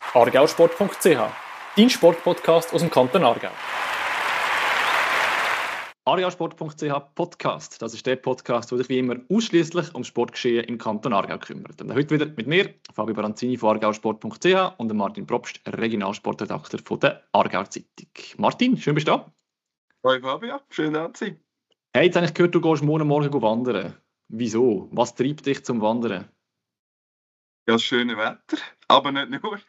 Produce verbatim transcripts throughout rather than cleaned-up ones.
argausport punkt c h, dein Sportpodcast aus dem Kanton Aargau. argausport punkt c h Podcast, das ist der Podcast, der sich wie immer ausschließlich um Sportgeschehen im Kanton Aargau kümmert. Und heute wieder mit mir, Fabio Baranzini von argausport punkt c h und Martin Probst, Regionalsportredakteur von der Aargauer Zeitung. Martin, schön bist du da. Hoi Fabio, schön da zu sein. Hey, jetzt habe ich gehört, du gehst morgen Morgen wandern. Wieso? Was treibt dich zum Wandern? Ja, das schöne Wetter, aber nicht nur.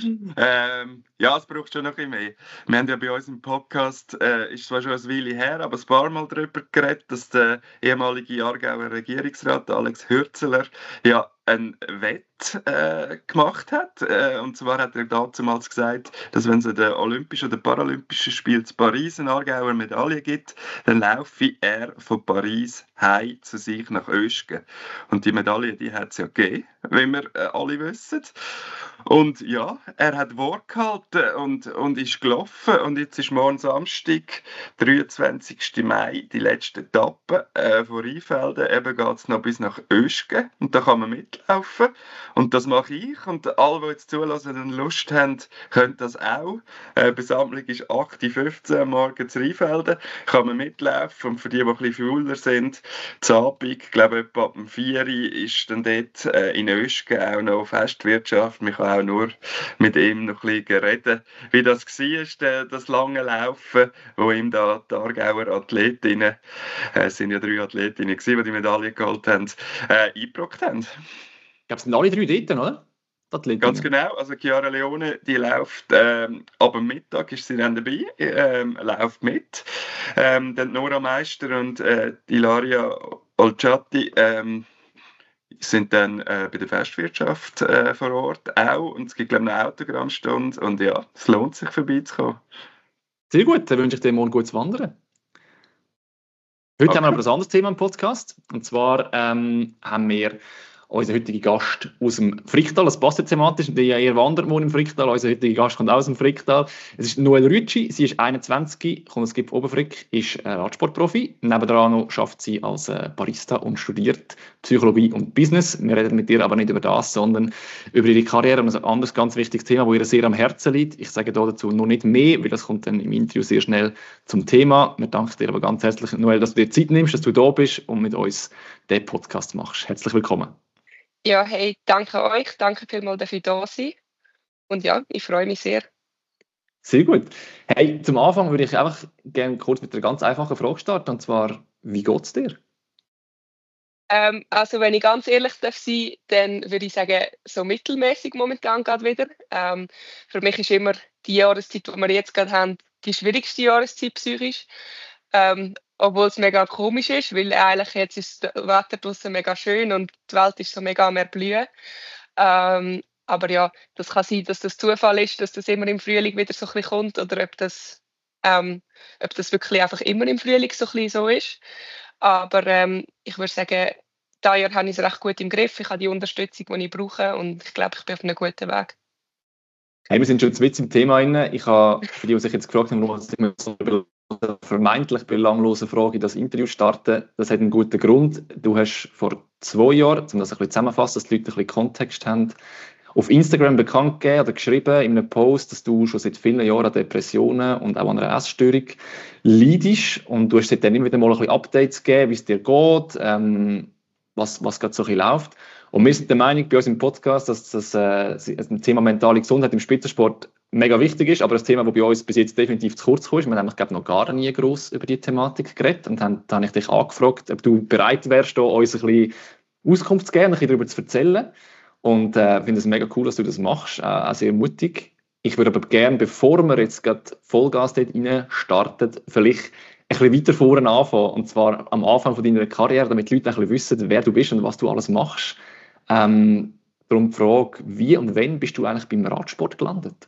ähm, ja, es braucht schon noch ein bisschen mehr. Wir haben ja bei uns im Podcast, äh, ist zwar schon eine Weile her, aber ein paar Mal darüber geredet, dass der ehemalige Aargauer Regierungsrat Alex Hürzeler ja ein Wett äh, gemacht hat. Äh, und zwar hat er damals gesagt, dass wenn es an den Olympischen oder Paralympischen Spielen zu Paris eine Aargauer Medaille gibt, dann laufe er von Paris heim zu sich nach Oeschgen. Und die Medaille, die hat es ja gegeben, wie wir äh, alle wissen. Und ja, er hat Wort gehalten und, und ist gelaufen. Und jetzt ist morgen Samstag, dreiundzwanzigsten Mai, die letzte Etappe äh, von Rheinfelden. Eben geht es noch bis nach Oeschgen. Und da kann man mitlaufen. Und das mache ich. Und alle, die jetzt zulassen und Lust haben, können das auch. Äh, die Besammlung ist acht Uhr fünfzehn am Morgen zu Rheinfelden. Kann man mitlaufen. Und für die, die ein bisschen fauler sind, zu Abend, ich glaube etwa ab dem vier Uhr, ist dann dort äh, in Oeschgen auch noch Festwirtschaft. Man kann auch nur mit ihm noch ein bisschen reden, wie das war, das lange Laufen, wo ihm da die Aargauer Athletinnen, äh, es sind ja drei Athletinnen gewesen, die die Medaille geholt haben, äh, eingebrockt haben. Ich glaube, es sind alle drei dort, oder? Ganz genau, also Chiara Leone, die läuft ähm, ab dem Mittag, ist sie dann dabei, ähm, läuft mit. Ähm, dann Nora Meister und äh, Ilaria Olciati ähm, sind dann äh, bei der Festwirtschaft äh, vor Ort auch. Und es gibt, glaube ich, eine Autogrammstunde. Und ja, es lohnt sich, vorbeizukommen. Sehr gut, dann wünsche ich dir morgen gutes Wandern. Heute okay. haben wir aber ein anderes Thema im Podcast. Und zwar ähm, haben wir unseren heutigen Gast aus dem Fricktal. Das passt ja thematisch, die ja eher wandert morgen im Fricktal. Unser heutiger Gast kommt aus dem Fricktal. Es ist Noelle Rütschi, sie ist einundzwanzig, kommt aus Gipf Oberfrick, ist Radsportprofi. Nebenan noch arbeitet sie als Barista und studiert Psychologie und Business. Wir reden mit ihr aber nicht über das, sondern über ihre Karriere und ein anderes ganz wichtiges Thema, das ihr sehr am Herzen liegt. Ich sage dazu noch nicht mehr, weil das kommt dann im Interview sehr schnell zum Thema. Wir danken dir aber ganz herzlich, Noelle, dass du dir Zeit nimmst, dass du da bist und mit uns den Podcast machst. Herzlich willkommen. Ja, hey, danke euch. Danke vielmals, dass ich da sein. Und ja, ich freue mich sehr. Sehr gut. Hey, zum Anfang würde ich einfach gerne kurz mit einer ganz einfachen Frage starten. Und zwar, wie geht es dir? Ähm, also, wenn ich ganz ehrlich darf sein, dann würde ich sagen, so mittelmäßig momentan gerade wieder. Ähm, für mich ist immer die Jahreszeit, die wir jetzt gerade haben, die schwierigste Jahreszeit psychisch. Ähm, obwohl es mega komisch ist, weil eigentlich jetzt ist das Wetter draußen mega schön und die Welt ist so mega am Erblühen. Ähm, aber ja, das kann sein, dass das Zufall ist, dass das immer im Frühling wieder so ein bisschen kommt oder ob das, ähm, ob das wirklich einfach immer im Frühling so ein bisschen so ist. Aber ähm, ich würde sagen, dieses Jahr habe ich es recht gut im Griff. Ich habe die Unterstützung, die ich brauche und ich glaube, ich bin auf einem guten Weg. Hey, wir sind schon mit im Thema rein. Ich habe, für die, die sich jetzt gefragt haben, warum ich mir so über vermeintlich belanglose Frage in das Interview starten, das hat einen guten Grund. Du hast vor zwei Jahren, um das ein bisschen zusammenzufassen, dass die Leute ein bisschen Kontext haben, auf Instagram bekannt gegeben oder geschrieben in einem Post, dass du schon seit vielen Jahren an Depressionen und auch an einer Essstörung leidest. Und du hast seitdem immer wieder mal ein bisschen Updates gegeben, wie es dir geht, ähm, was, was gerade so ein bisschen läuft. Und wir sind der Meinung bei uns im Podcast, dass das äh, das Thema mentale Gesundheit im Spitzensport mega wichtig ist, aber das Thema, das bei uns bis jetzt definitiv zu kurz gekommen ist. Wir haben nämlich, glaube ich, noch gar nie gross über die Thematik geredet und haben, da habe ich dich angefragt, ob du bereit wärst, da uns ein bisschen Auskunft zu geben, ein bisschen darüber zu erzählen. Und ich äh, finde es mega cool, dass du das machst, äh, auch sehr mutig. Ich würde aber gerne, bevor wir jetzt gerade Vollgas dort rein starten, vielleicht ein bisschen weiter vorne anfangen, und zwar am Anfang von deiner Karriere, damit die Leute ein bisschen wissen, wer du bist und was du alles machst. Ähm, darum die Frage, wie und wann bist du eigentlich beim Radsport gelandet?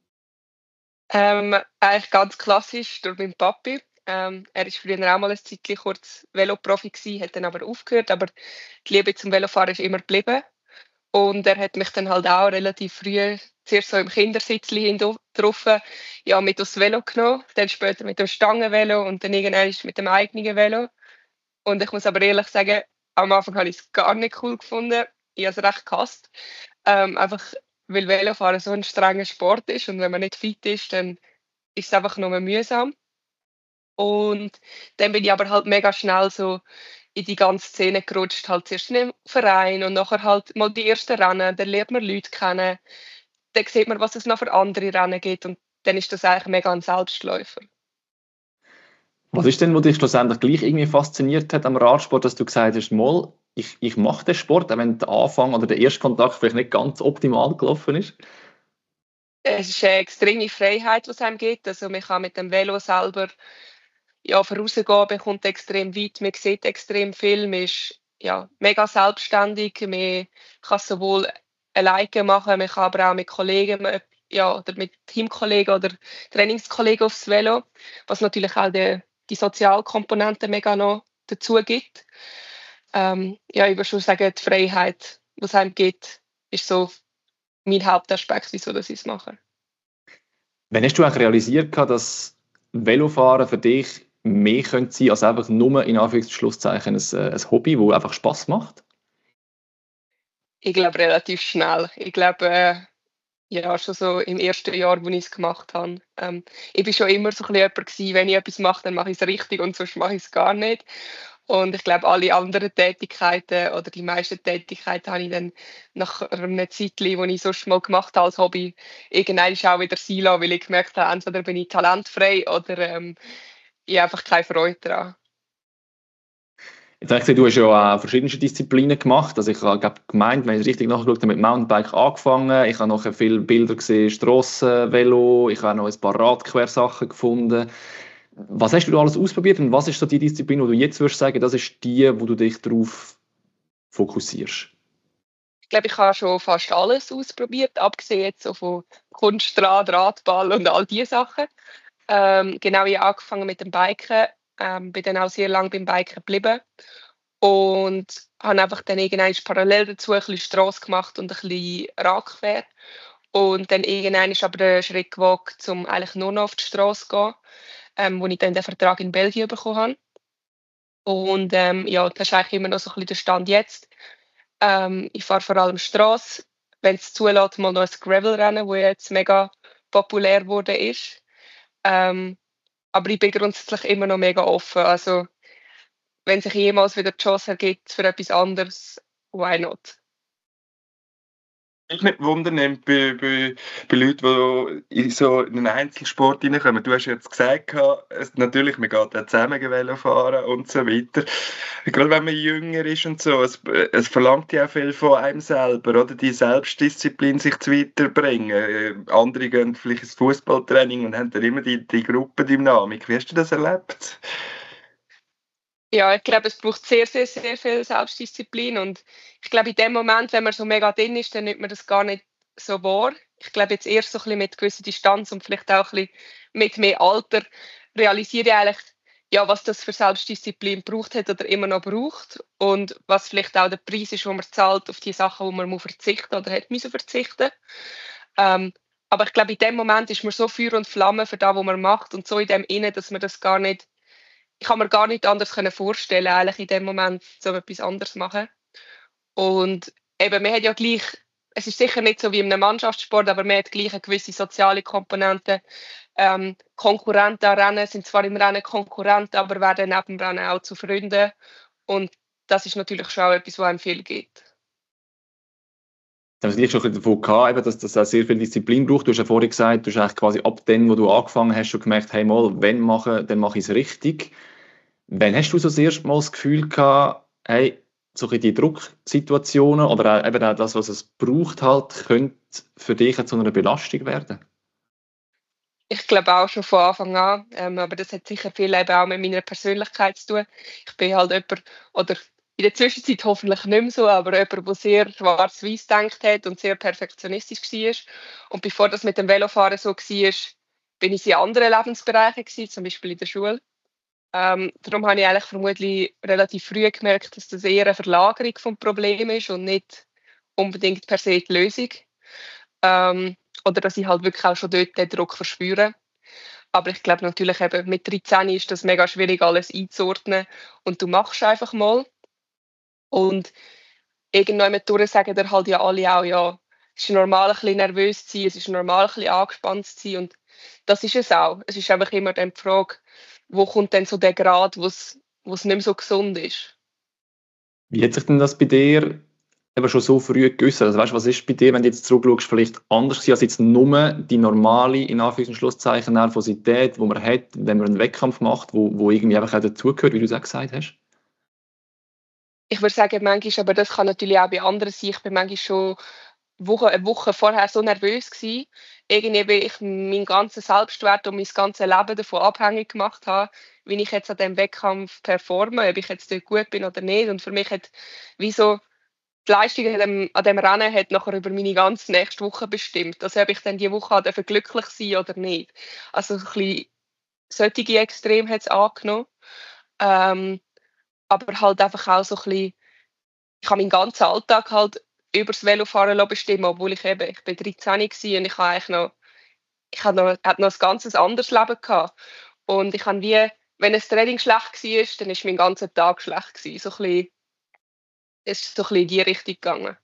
Ähm, eigentlich ganz klassisch durch meinen Papi. Ähm, er war früher auch mal ein Zeitchen kurz Veloprofi gewesen, hat dann aber aufgehört, aber die Liebe zum Velofahren ist immer geblieben. Und er hat mich dann halt auch relativ früh, zuerst so im Kindersitzli getroffen, ja, mit aufs Velo genommen, dann später mit dem Stangenvelo und dann irgendwann mit dem eigenen Velo. Und ich muss aber ehrlich sagen, am Anfang habe ich es gar nicht cool gefunden. Ich habe es recht gehasst. Ähm, einfach weil Velofahren so ein strenger Sport ist und wenn man nicht fit ist, dann ist es einfach nur mühsam. Und dann bin ich aber halt mega schnell so in die ganze Szene gerutscht, halt zuerst in einem Verein und nachher halt mal die ersten Rennen, dann lernt man Leute kennen, dann sieht man, was es noch für andere Rennen gibt und dann ist das eigentlich mega ein Selbstläufer. Was ist denn, was dich schlussendlich gleich irgendwie fasziniert hat am Radsport, dass du gesagt hast, mal, ich, ich mache den Sport, auch wenn der Anfang oder der erste Kontakt vielleicht nicht ganz optimal gelaufen ist? Es ist eine extreme Freiheit, die es einem gibt. Also man kann mit dem Velo selber ja, vorausgehen, man kommt extrem weit, man sieht extrem viel, man ist ja, mega selbstständig, man kann es sowohl alleine machen, man kann aber auch mit Kollegen äh, ja, oder mit Teamkollegen oder Trainingskollegen aufs Velo, was natürlich auch die, die Sozialkomponente mega noch dazu gibt. Ähm, ja, ich würde schon sagen, die Freiheit, die es einem gibt, ist so mein Hauptaspekt, wieso ich es mache. Wann hast du eigentlich realisiert, dass Velofahren für dich mehr könnte sein als einfach nur in Anführungs- und Schlusszeichen ein, ein Hobby, das einfach Spass macht? Ich glaube relativ schnell. Ich glaube, äh, ja, schon so im ersten Jahr, wo ich es gemacht habe. Ähm, ich war schon immer so ein bisschen jemand gewesen, wenn ich etwas mache, dann mache ich es richtig und sonst mache ich es gar nicht. Und ich glaube, alle anderen Tätigkeiten oder die meisten Tätigkeiten habe ich dann nach einer Zeit, die ich sonst mal gemacht habe als Hobby, irgendwann auch wieder sein lassen, weil ich gemerkt habe, entweder bin ich talentfrei oder ähm, ich habe einfach keine Freude daran. Jetzt habe ich gesehen, du hast ja auch verschiedene Disziplinen gemacht. Also ich habe gemeint, wenn ich es richtig nachgeschaut habe, mit Mountainbike angefangen. Ich habe nachher viele Bilder gesehen, Strassenvelo. Ich habe noch ein paar Radquersachen gefunden. Was hast du da alles ausprobiert und was ist so die Disziplin, wo du jetzt würdest sagen, das ist die, wo du dich darauf fokussierst? Ich glaube, ich habe schon fast alles ausprobiert, abgesehen jetzt so von Kunstrad, Radball und all diese Sachen. Ähm, genau, ich habe angefangen mit dem Biken, ähm, bin dann auch sehr lange beim Biken geblieben und habe einfach dann irgendwann parallel dazu ein bisschen Strasse gemacht und ein bisschen Radquer. Und dann irgendwann ist aber der Schritt gewagt, um eigentlich nur noch auf die Strasse zu gehen, ähm, wo ich dann den Vertrag in Belgien bekommen habe. Und ähm, ja, das ist eigentlich immer noch so ein bisschen der Stand jetzt. Ähm, ich fahre vor allem Strasse, wenn es zulässt, mal noch ein Gravel-Rennen, das jetzt mega populär geworden ist. Ähm, aber ich bin grundsätzlich immer noch mega offen. Also, wenn sich jemals wieder die Chance ergibt für etwas anderes, why not? Ich nicht wundern nimmt bei, bei, bei Leuten, die in so einen Einzelsport reinkommen. Du hast jetzt gesagt, es, natürlich, man geht auch zusammen Velo fahren und so weiter. Gerade wenn man jünger ist und so, es, es verlangt ja auch viel von einem selber, oder? Die Selbstdisziplin, sich zu weiterbringen. Andere gehen vielleicht ins Fußballtraining und haben dann immer die, die Gruppendynamik. Wie hast du das erlebt? Ja, ich glaube, es braucht sehr, sehr, sehr viel Selbstdisziplin und ich glaube, in dem Moment, wenn man so mega drin ist, dann nimmt man das gar nicht so wahr. Ich glaube, jetzt erst so ein bisschen mit gewisser Distanz und vielleicht auch ein bisschen mit mehr Alter realisiere ich eigentlich, ja, was das für Selbstdisziplin braucht hat oder immer noch braucht und was vielleicht auch der Preis ist, den man zahlt auf die Sachen, wo man muss verzichten oder hat müssen verzichten. Ähm, aber ich glaube, in dem Moment ist man so Feuer und Flamme für das, was man macht und so in dem Innen, dass man das gar nicht ich kann mir gar nicht anders vorstellen, eigentlich in dem Moment so etwas anderes machen. Und eben, man hat ja gleich, es ist sicher nicht so wie in einem Mannschaftssport, aber man hat gleich eine gewisse soziale Komponente. Ähm, Konkurrenten am Rennen sind zwar im Rennen Konkurrenten, aber werden neben dem Rennen auch zu Freunden. Und das ist natürlich schon auch etwas, was einem viel gibt. Da haben wir schon ein bisschen davon gehabt, dass das auch sehr viel Disziplin braucht. Du hast ja vorhin gesagt, du hast eigentlich quasi ab dem, wo du angefangen hast, schon gemerkt, hey mal, wenn mache, dann mache ich es richtig. Wann hast du so das erste Mal das Gefühl gehabt, hey, so die Drucksituationen oder auch, eben auch das, was es braucht, halt, könnte für dich zu einer Belastung werden? Ich glaube auch schon von Anfang an, ähm, aber das hat sicher viel eben auch mit meiner Persönlichkeit zu tun. Ich bin halt jemand, oder in der Zwischenzeit hoffentlich nicht mehr so, aber jemand, der sehr schwarz-weiß gedacht hat und sehr perfektionistisch war. Und bevor das mit dem Velofahren so war, bin ich in anderen Lebensbereichen gewesen, zum Beispiel in der Schule. Ähm, darum habe ich eigentlich vermutlich relativ früh gemerkt, dass das eher eine Verlagerung vom Problem ist und nicht unbedingt per se die Lösung. Ähm, oder dass ich halt wirklich auch schon dort den Druck verspüre. Aber ich glaube natürlich eben, mit dreizehn ist das mega schwierig, alles einzuordnen. Und du machst einfach mal. Und irgendwann durch sagen dir halt ja alle auch, ja, es ist normal, ein bisschen nervös zu sein, es ist normal, ein bisschen angespannt zu sein und das ist es auch. Es ist einfach immer dann die Frage, wo kommt denn so der Grad, wo es wo es nicht mehr so gesund ist. Wie hat sich denn das bei dir eben schon so früh geäussert? Also weißt, was ist bei dir, wenn du jetzt zurückschaust, vielleicht anders gewesen als jetzt nur die normale, in Anführungs- und Schlusszeichen, Nervosität, die man hat, wenn man einen Wettkampf macht, wo, wo irgendwie einfach auch dazugehört, wie du es auch gesagt hast? Ich würde sagen, manchmal, aber das kann natürlich auch bei anderen sein, ich bin manchmal schon Woche, eine Woche vorher so nervös gewesen. Irgendwie, weil ich meinen ganzen Selbstwert und mein ganzes Leben davon abhängig gemacht habe, wie ich jetzt an diesem Wettkampf performe, ob ich jetzt dort gut bin oder nicht. Und für mich hat wie so die Leistung an dem, an dem Rennen hat nachher über meine ganze nächste Woche bestimmt. Also ob ich dann diese Woche dafür glücklich sein oder nicht. Also ein bisschen solche Extrem hat es angenommen. Ähm, aber halt einfach auch so ein bisschen, ich habe meinen ganzen Alltag halt über das Velofahren bestimmen, obwohl ich eben, ich bin dreizehn war und ich habe eigentlich noch, ich hatte noch, hatte noch ein ganz anderes Leben gehabt. Und ich habe wie, wenn ein Training schlecht war, dann ist mein ganzer Tag schlecht gewesen. So ein bisschen, es ist so ein bisschen in die Richtung gegangen.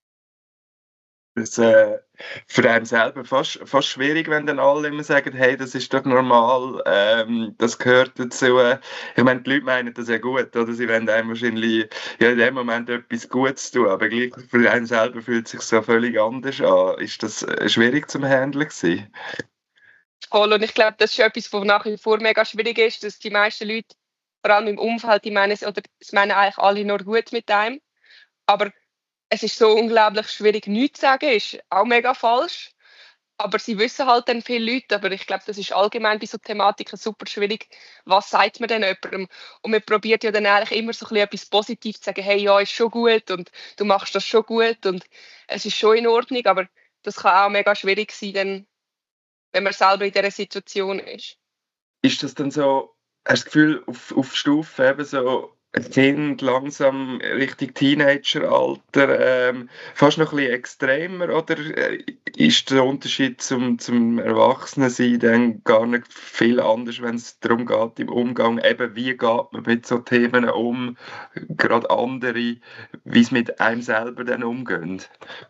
Das ist äh, für einen selber fast, fast schwierig, wenn dann alle immer sagen, hey, das ist doch normal, ähm, das gehört dazu. Ich meine, die Leute meinen das ja gut, oder? Sie wollen einem wahrscheinlich ja, in dem Moment etwas Gutes tun, aber gleich für einen selber fühlt es sich so völlig anders an. Ist das äh, schwierig zum Handeln gewesen? Voll. Und ich glaube, das ist etwas, was nach wie vor mega schwierig ist, dass die meisten Leute, vor allem im Umfeld, die meinen, oder es meinen eigentlich alle nur gut mit einem. Aber es ist so unglaublich schwierig, nichts zu sagen, ist auch mega falsch. Aber sie wissen halt dann viele Leute, aber ich glaube, das ist allgemein bei so Thematiken super schwierig. Was sagt man denn jemandem? Und man probiert ja dann eigentlich immer so ein bisschen etwas Positives zu sagen, hey, ja, ist schon gut und du machst das schon gut und es ist schon in Ordnung, aber das kann auch mega schwierig sein, dann, wenn man selber in dieser Situation ist. Ist das dann so, hast du das Gefühl, auf, auf Stufe eben so ein Kind langsam Richtung Teenageralter ähm, fast noch ein bisschen extremer oder äh, ist der Unterschied zum, zum Erwachsenensein dann gar nicht viel anders, wenn es darum geht, im Umgang, eben wie geht man mit so Themen um, gerade andere, wie es mit einem selber dann umgehen?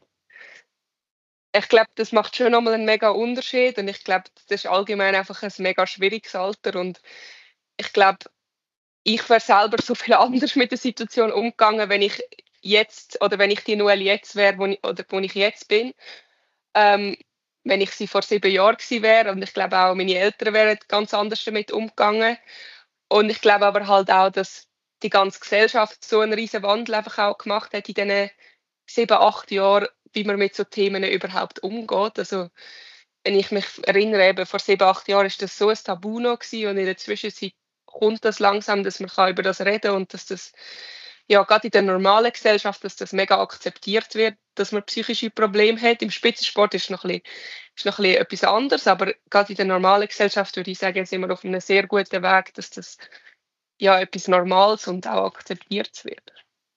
Ich glaube, das macht schon nochmal einen mega Unterschied und ich glaube, das ist allgemein einfach ein mega schwieriges Alter und ich glaube, ich wäre selber so viel anders mit der Situation umgegangen, wenn ich jetzt oder wenn ich die Noelle jetzt wäre, wo ich, oder wo ich jetzt bin, ähm, wenn ich sie vor sieben Jahren gewesen wäre und ich glaube auch meine Eltern wären ganz anders damit umgegangen und ich glaube aber halt auch, dass die ganze Gesellschaft so einen riesen Wandel einfach auch gemacht hat in diesen sieben, acht Jahren, wie man mit so Themen überhaupt umgeht. Also wenn ich mich erinnere, eben vor sieben, acht Jahren ist das so ein Tabu noch gewesen und in der Zwischenzeit kommt das langsam, dass man kann über das reden und dass das ja gerade in der normalen Gesellschaft, dass das mega akzeptiert wird, dass man psychische Probleme hat. Im Spitzensport ist noch ein bisschen, ist noch ein bisschen etwas anderes, aber gerade in der normalen Gesellschaft würde ich sagen, sind wir auf einem sehr guten Weg, dass das ja etwas Normales und auch akzeptiert wird.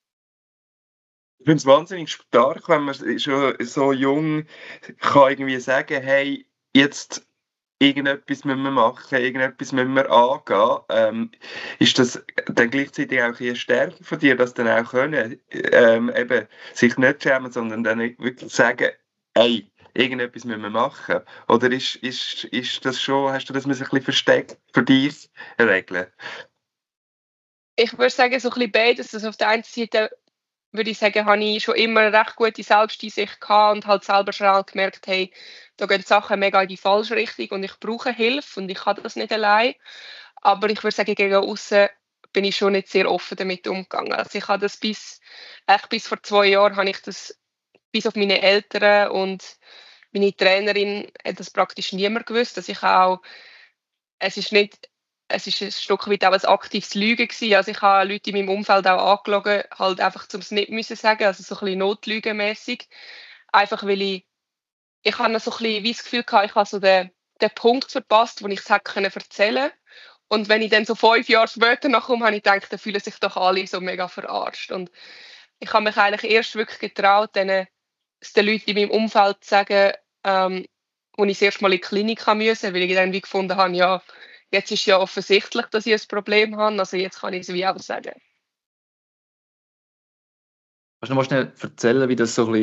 Ich finde es wahnsinnig stark, wenn man schon so jung kann irgendwie sagen, hey, jetzt irgendetwas müssen wir machen, irgendetwas müssen wir angehen. Ähm, ist das dann gleichzeitig auch eine Stärke von dir, dass dann auch können, ähm, eben sich nicht schämen, sondern dann wirklich sagen, hey, irgendetwas müssen wir machen? Oder ist, ist, ist das schon, hast du das ein bisschen versteckt für dich regeln? Ich würde sagen, so ein bisschen beides. Also auf der einen Seite würde ich sagen, habe ich schon immer eine recht gute Selbsteinsicht gehabt und halt selber schnell gemerkt, hey, da gehen die Sachen mega in die falsche Richtung und ich brauche Hilfe und ich kann das nicht allein. Aber ich würde sagen, gegen außen bin ich schon nicht sehr offen damit umgegangen. Also ich habe das bis, echt bis vor zwei Jahren habe ich das bis auf meine Eltern und meine Trainerin hat das praktisch niemand gewusst, dass ich auch, es ist nicht, es ist ein Stück weit auch ein aktives Lügen gewesen. Also ich habe Leute in meinem Umfeld auch angelogen, halt einfach zum es nicht müssen sagen, also so ein bisschen notlügenmässig. Einfach weil ich, ich habe noch so ein bisschen wie das Gefühl gehabt, ich habe so den, den Punkt verpasst, wo ich es hätte können erzählen. Und wenn ich dann so fünf Jahre später nachkomme, habe ich gedacht, da fühlen sich doch alle so mega verarscht. Und ich habe mich eigentlich erst wirklich getraut, denen, es den Leuten in meinem Umfeld zu sagen, ähm, wo ich das erste Mal in die Klinik haben musste, weil ich dann wie gefunden habe, ja, jetzt ist ja offensichtlich, dass ich ein Problem habe, also jetzt kann ich es wie auch sagen. Kannst du noch mal schnell erzählen, wie das so ein bisschen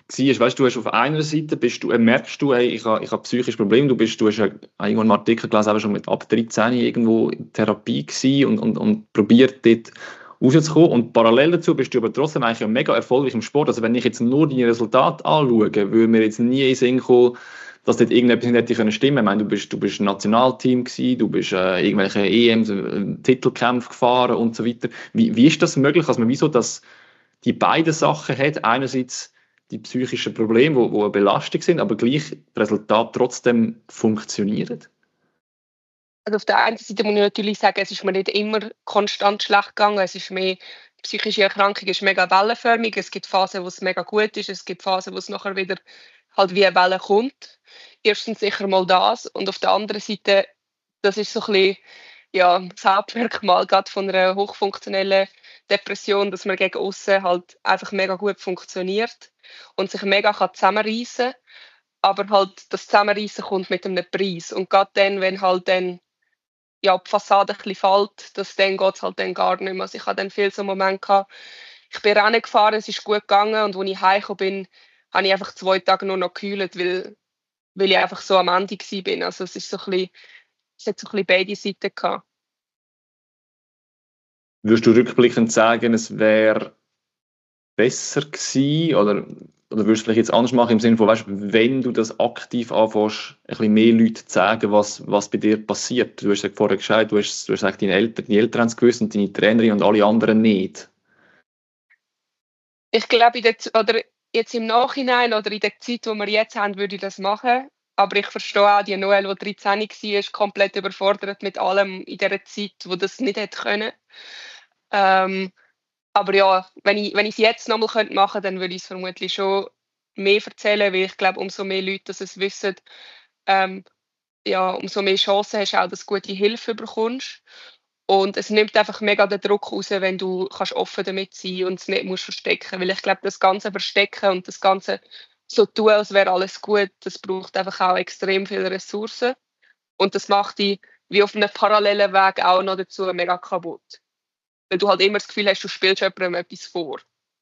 war, weißt, du hast auf einer Seite, bist du, äh, merkst du, hey, ich habe ich hab psychische Probleme, du, bist, du hast ja irgendwo einen Artikel gelesen, aber schon mit ab dreizehn irgendwo in Therapie gewesen und, und, und probiert dort rauszukommen, und parallel dazu bist du aber trotzdem eigentlich mega erfolgreich im Sport. Also wenn ich jetzt nur deine Resultate anschaue, würde mir jetzt nie in den Sinn kommen, dass dort irgendetwas nicht hätte stimmen können. Ich meine, du bist, du bist ein Nationalteam gewesen, du bist äh, irgendwelche E Ms, äh, Titelkämpfe gefahren und so weiter. Wie, wie ist das möglich, dass man wieso das die beiden Sachen hat? Einerseits die psychischen Probleme, die, die eine Belastung sind, aber gleich das Resultat trotzdem funktioniert? Also auf der einen Seite muss ich natürlich sagen, es ist mir nicht immer konstant schlecht gegangen. Es ist mehr, psychische Erkrankung ist mega wellenförmig. Es gibt Phasen, wo es mega gut ist. Es gibt Phasen, wo es nachher wieder halt wie eine Welle kommt. Erstens sicher mal das. Und auf der anderen Seite, das ist so ein bisschen, ja, das Hauptmerkmal gerade von einer hochfunktionellen Depression, dass man gegen aussen halt einfach mega gut funktioniert und sich mega kann zusammenreissen kann. Aber halt das Zusammenreissen kommt mit einem Preis. Und gerade dann, wenn halt dann ja, die Fassade ein bisschen fällt, dass dann geht es halt dann gar nicht mehr. Also ich hatte dann viel so Momente gehabt, ich bin Rennen gefahren, es ist gut gegangen, und als ich heimgekommen bin, habe ich einfach zwei Tage nur noch gekühlt, weil, weil ich einfach so am Ende war. Also es ist so ein bisschen, es hat so ein bisschen beide Seiten gehabt. Würdest du rückblickend sagen, es wäre besser gewesen, oder, oder würdest du vielleicht jetzt anders machen, im Sinne von, weißt, wenn du das aktiv anfängst, ein bisschen mehr Leuten zu sagen, was, was bei dir passiert? Du hast ja vorher gesagt, du hast, du hast gesagt, deine Eltern, deine Eltern haben es gewusst und deine Trainerin und alle anderen nicht. Ich glaube, in der, oder jetzt im Nachhinein oder in der Zeit, die wir jetzt haben, würde ich das machen. Aber ich verstehe auch die Noelle, die dreizehn war, ist komplett überfordert mit allem in dieser Zeit, wo das nicht hätte können. Ähm, aber ja, wenn ich wenn ich es jetzt nochmal machen könnte, dann würde ich es vermutlich schon mehr erzählen, weil ich glaube, umso mehr Leute das es wissen, ähm, ja, umso mehr Chancen hast du auch, dass du gute Hilfe bekommst. Und es nimmt einfach mega den Druck raus, wenn du kannst offen damit sein und es nicht musst verstecken. Weil ich glaube, das ganze Verstecken und das ganze so tun, als wäre alles gut, das braucht einfach auch extrem viele Ressourcen. Und das macht dich wie auf einem parallelen Weg auch noch dazu mega kaputt. Weil du halt immer das Gefühl hast, du spielst jemandem etwas vor.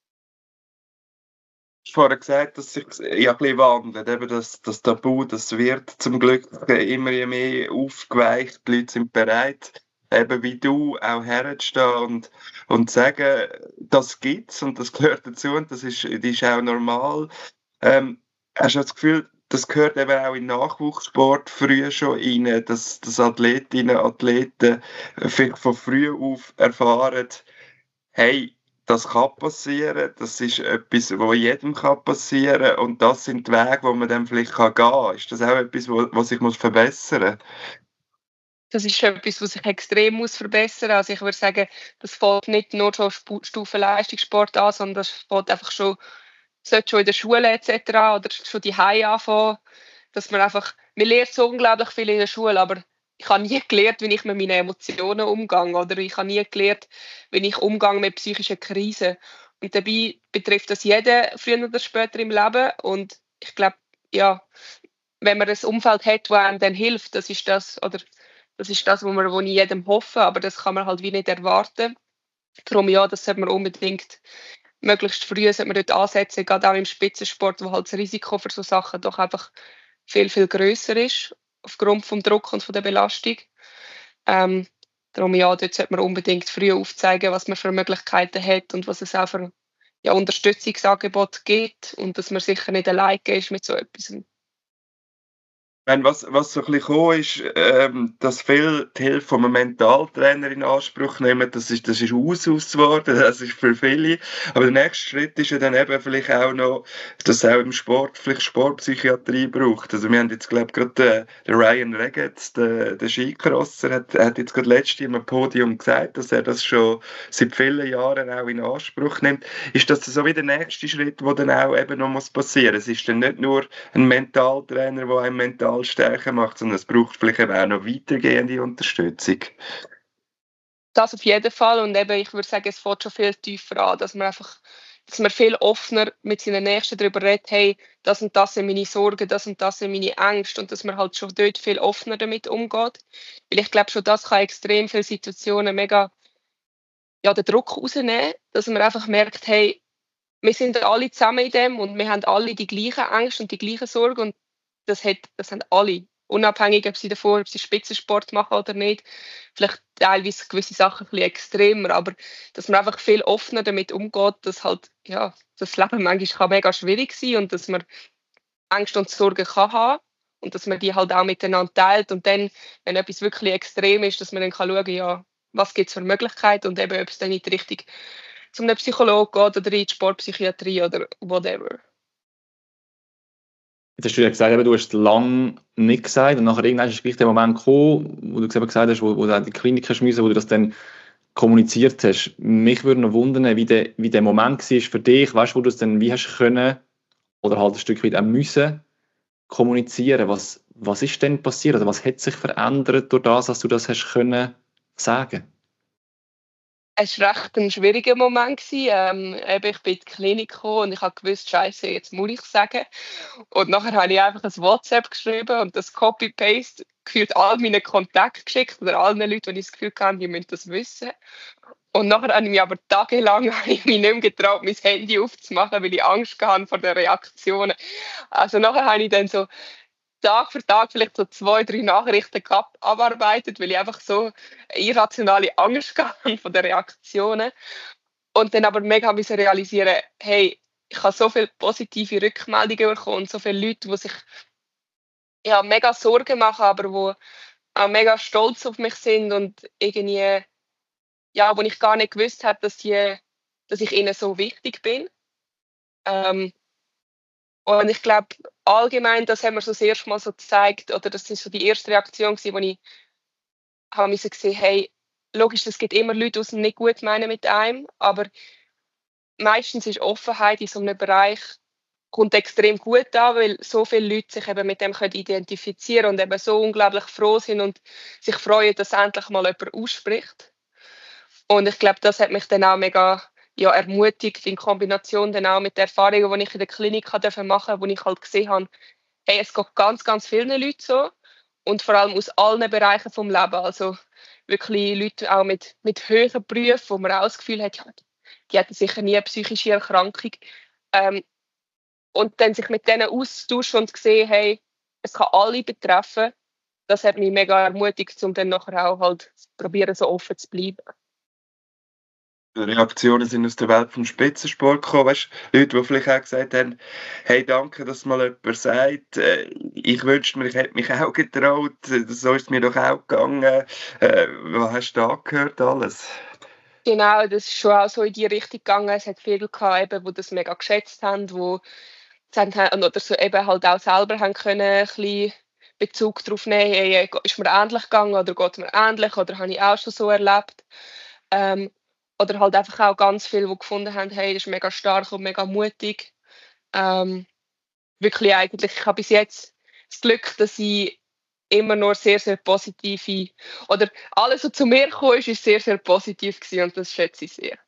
Du hast vorher gesagt, dass sich ja ein bisschen wandelt. Eben das, das Tabu, das wird zum Glück immer mehr aufgeweicht. Die Leute sind bereit, eben wie du, auch herzustehen und, und zu sagen, das gibt es und das gehört dazu und das ist, das ist auch normal. Ähm, hast du das Gefühl, das gehört eben auch in Nachwuchssport früh schon rein, dass, dass Athletinnen und Athleten vielleicht von früh auf erfahren, hey, das kann passieren, das ist etwas, was jedem kann passieren kann und das sind die Wege, wo man dann vielleicht gehen kann. Ist das auch etwas, was sich muss verbessern muss? Das ist etwas, was sich extrem muss verbessern muss. Also ich würde sagen, das fängt nicht nur schon Stufe Leistungssport an, sondern das fängt einfach schon, sollte schon in der Schule et cetera oder schon die Hause anfangen, dass man einfach, man lernt so unglaublich viel in der Schule, aber ich habe nie gelernt, wie ich mit meinen Emotionen umgehe, oder ich habe nie gelernt, wie ich umgehe mit psychischen Krisen. Und dabei betrifft das jeden früher oder später im Leben, und ich glaube, ja, wenn man ein Umfeld hat, das einem dann hilft, das ist das, oder das ist das, was wir, ich jedem hoffe, aber das kann man halt wie nicht erwarten. Darum ja, das sollte man unbedingt möglichst früh sollte man dort ansetzen, gerade auch im Spitzensport, wo halt das Risiko für solche Sachen doch einfach viel, viel grösser ist, aufgrund vom Druck und von der Belastung. Ähm, darum ja, dort sollte man unbedingt früh aufzeigen, was man für Möglichkeiten hat und was es auch für ja, Unterstützungsangebote gibt und dass man sicher nicht alleine ist mit so etwas. Meine, was, was so ein bisschen gekommen ist, ähm, dass viele die Hilfe von einem Mentaltrainer in Anspruch nehmen, das ist, das ist Usus geworden, das ist für viele. Aber der nächste Schritt ist ja dann eben vielleicht auch noch, dass es auch im Sport vielleicht Sportpsychiatrie braucht. Also wir haben jetzt, glaube ich, gerade den, den Ryan Regetz, den, den Skicrosser, hat, hat jetzt gerade letztes Jahr am Podium gesagt, dass er das schon seit vielen Jahren auch in Anspruch nimmt. Ist das so wie der nächste Schritt, der dann auch eben noch muss passieren muss? Es ist dann nicht nur ein Mentaltrainer, der einem mental stärker macht, sondern es braucht vielleicht eben auch noch weitergehende Unterstützung. Das auf jeden Fall, und eben, ich würde sagen, es fängt schon viel tiefer an, dass man einfach, dass man viel offener mit seinen Nächsten darüber redet, hey, das und das sind meine Sorgen, das und das sind meine Ängste, und dass man halt schon dort viel offener damit umgeht. Weil ich glaube, schon das kann extrem viele Situationen mega ja, den Druck rausnehmen, dass man einfach merkt, hey, wir sind alle zusammen in dem und wir haben alle die gleichen Ängste und die gleichen Sorgen und das, hat, das haben alle, unabhängig, ob sie davor, ob sie Spitzensport machen oder nicht. Vielleicht teilweise gewisse Sachen ein bisschen extremer, aber dass man einfach viel offener damit umgeht, dass halt, ja, das Leben manchmal kann mega schwierig sein und dass man Ängste und Sorgen kann haben und dass man die halt auch miteinander teilt und dann, wenn etwas wirklich extrem ist, dass man dann kann schauen, ja, was gibt es für Möglichkeiten und eben, ob es dann in die Richtung zum Psychologen geht oder in die Sportpsychiatrie oder whatever. Jetzt hast du ja gesagt, du hast es lange nicht gesagt und nachher irgendwann ist gleich der Moment gekommen, wo du gesagt hast, wo, wo du in die Klinik hast müssen, wo du das dann kommuniziert hast. Mich würde noch wundern, wie der, wie der Moment war für dich, weißt du, wo du es dann wie hast können oder halt ein Stück weit auch müssen kommunizieren. Was, was ist denn passiert? Also was hat sich verändert durch das, dass du das hast können sagen? Es war recht ein schwieriger Moment. Ähm, eben, ich bin in die Klinik gekommen und ich habe gewusst, Scheiße, jetzt muss ich sagen. Und nachher habe ich einfach ein WhatsApp geschrieben und das Copy-Paste gefühlt all meine Kontakte geschickt oder allen Leuten, die ich das Gefühl hatte, die müssen das wissen. Und nachher habe ich mich aber tagelang ich mich nicht mehr getraut, mein Handy aufzumachen, weil ich Angst hatte vor den Reaktionen. Also nachher habe ich dann so Tag für Tag vielleicht so zwei, drei Nachrichten abarbeitet, weil ich einfach so irrationale Angst hatte von den Reaktionen. Und dann aber mega müssen realisieren, hey, ich habe so viele positive Rückmeldungen bekommen und so viele Leute, die sich ja, mega Sorgen machen, aber die auch mega stolz auf mich sind und irgendwie, ja, wo ich gar nicht gewusst habe, dass, die, dass ich ihnen so wichtig bin. Ähm, Und ich glaube, allgemein, das haben wir so das erste Mal so gezeigt, oder das ist so die erste Reaktion gewesen, wo ich habe müssen gesehen, hey, logisch, es gibt immer Leute, die es nicht gut meinen mit einem, aber meistens ist Offenheit in so einem Bereich kommt extrem gut an, weil so viele Leute sich eben mit dem können identifizieren und eben so unglaublich froh sind und sich freuen, dass endlich mal jemand ausspricht. Und ich glaube, das hat mich dann auch mega ja, ermutigt, in Kombination dann auch mit den Erfahrungen, die ich in der Klinik machen durfte, wo ich halt gesehen habe, hey, es geht ganz, ganz vielen Leuten so und vor allem aus allen Bereichen vom Leben. Also wirklich Leute auch mit, mit höheren Berufen, wo man auch das Gefühl hat, ja, die hatten sicher nie eine psychische Erkrankung. Ähm, und dann sich mit denen austauschen und sehen, hey, es kann alle betreffen, das hat mich mega ermutigt, um dann nachher auch halt zu probieren, so offen zu bleiben. Reaktionen sind aus der Welt vom Spitzensport gekommen. Weißt, Leute, die vielleicht auch gesagt haben, hey, danke, dass mal jemand sagt, äh, ich wünschte mir, ich hätte mich auch getraut, so ist es mir doch auch gegangen. Äh, was hast du da gehört alles? Genau, das ist schon auch so in die Richtung gegangen. Es hat viele gehabt, eben, die das mega geschätzt haben, die oder so eben halt auch selber haben können, ein bisschen Bezug darauf nehmen, hey, ist mir ähnlich gegangen oder geht mir ähnlich oder habe ich auch schon so erlebt. Ähm, oder halt einfach auch ganz viele, die gefunden haben, hey, das ist mega stark und mega mutig. Ähm, wirklich eigentlich, ich habe bis jetzt das Glück, dass ich immer nur sehr, sehr positive, oder alles, was zu mir kam, ist, ist sehr, sehr positiv gewesen und das schätze ich sehr.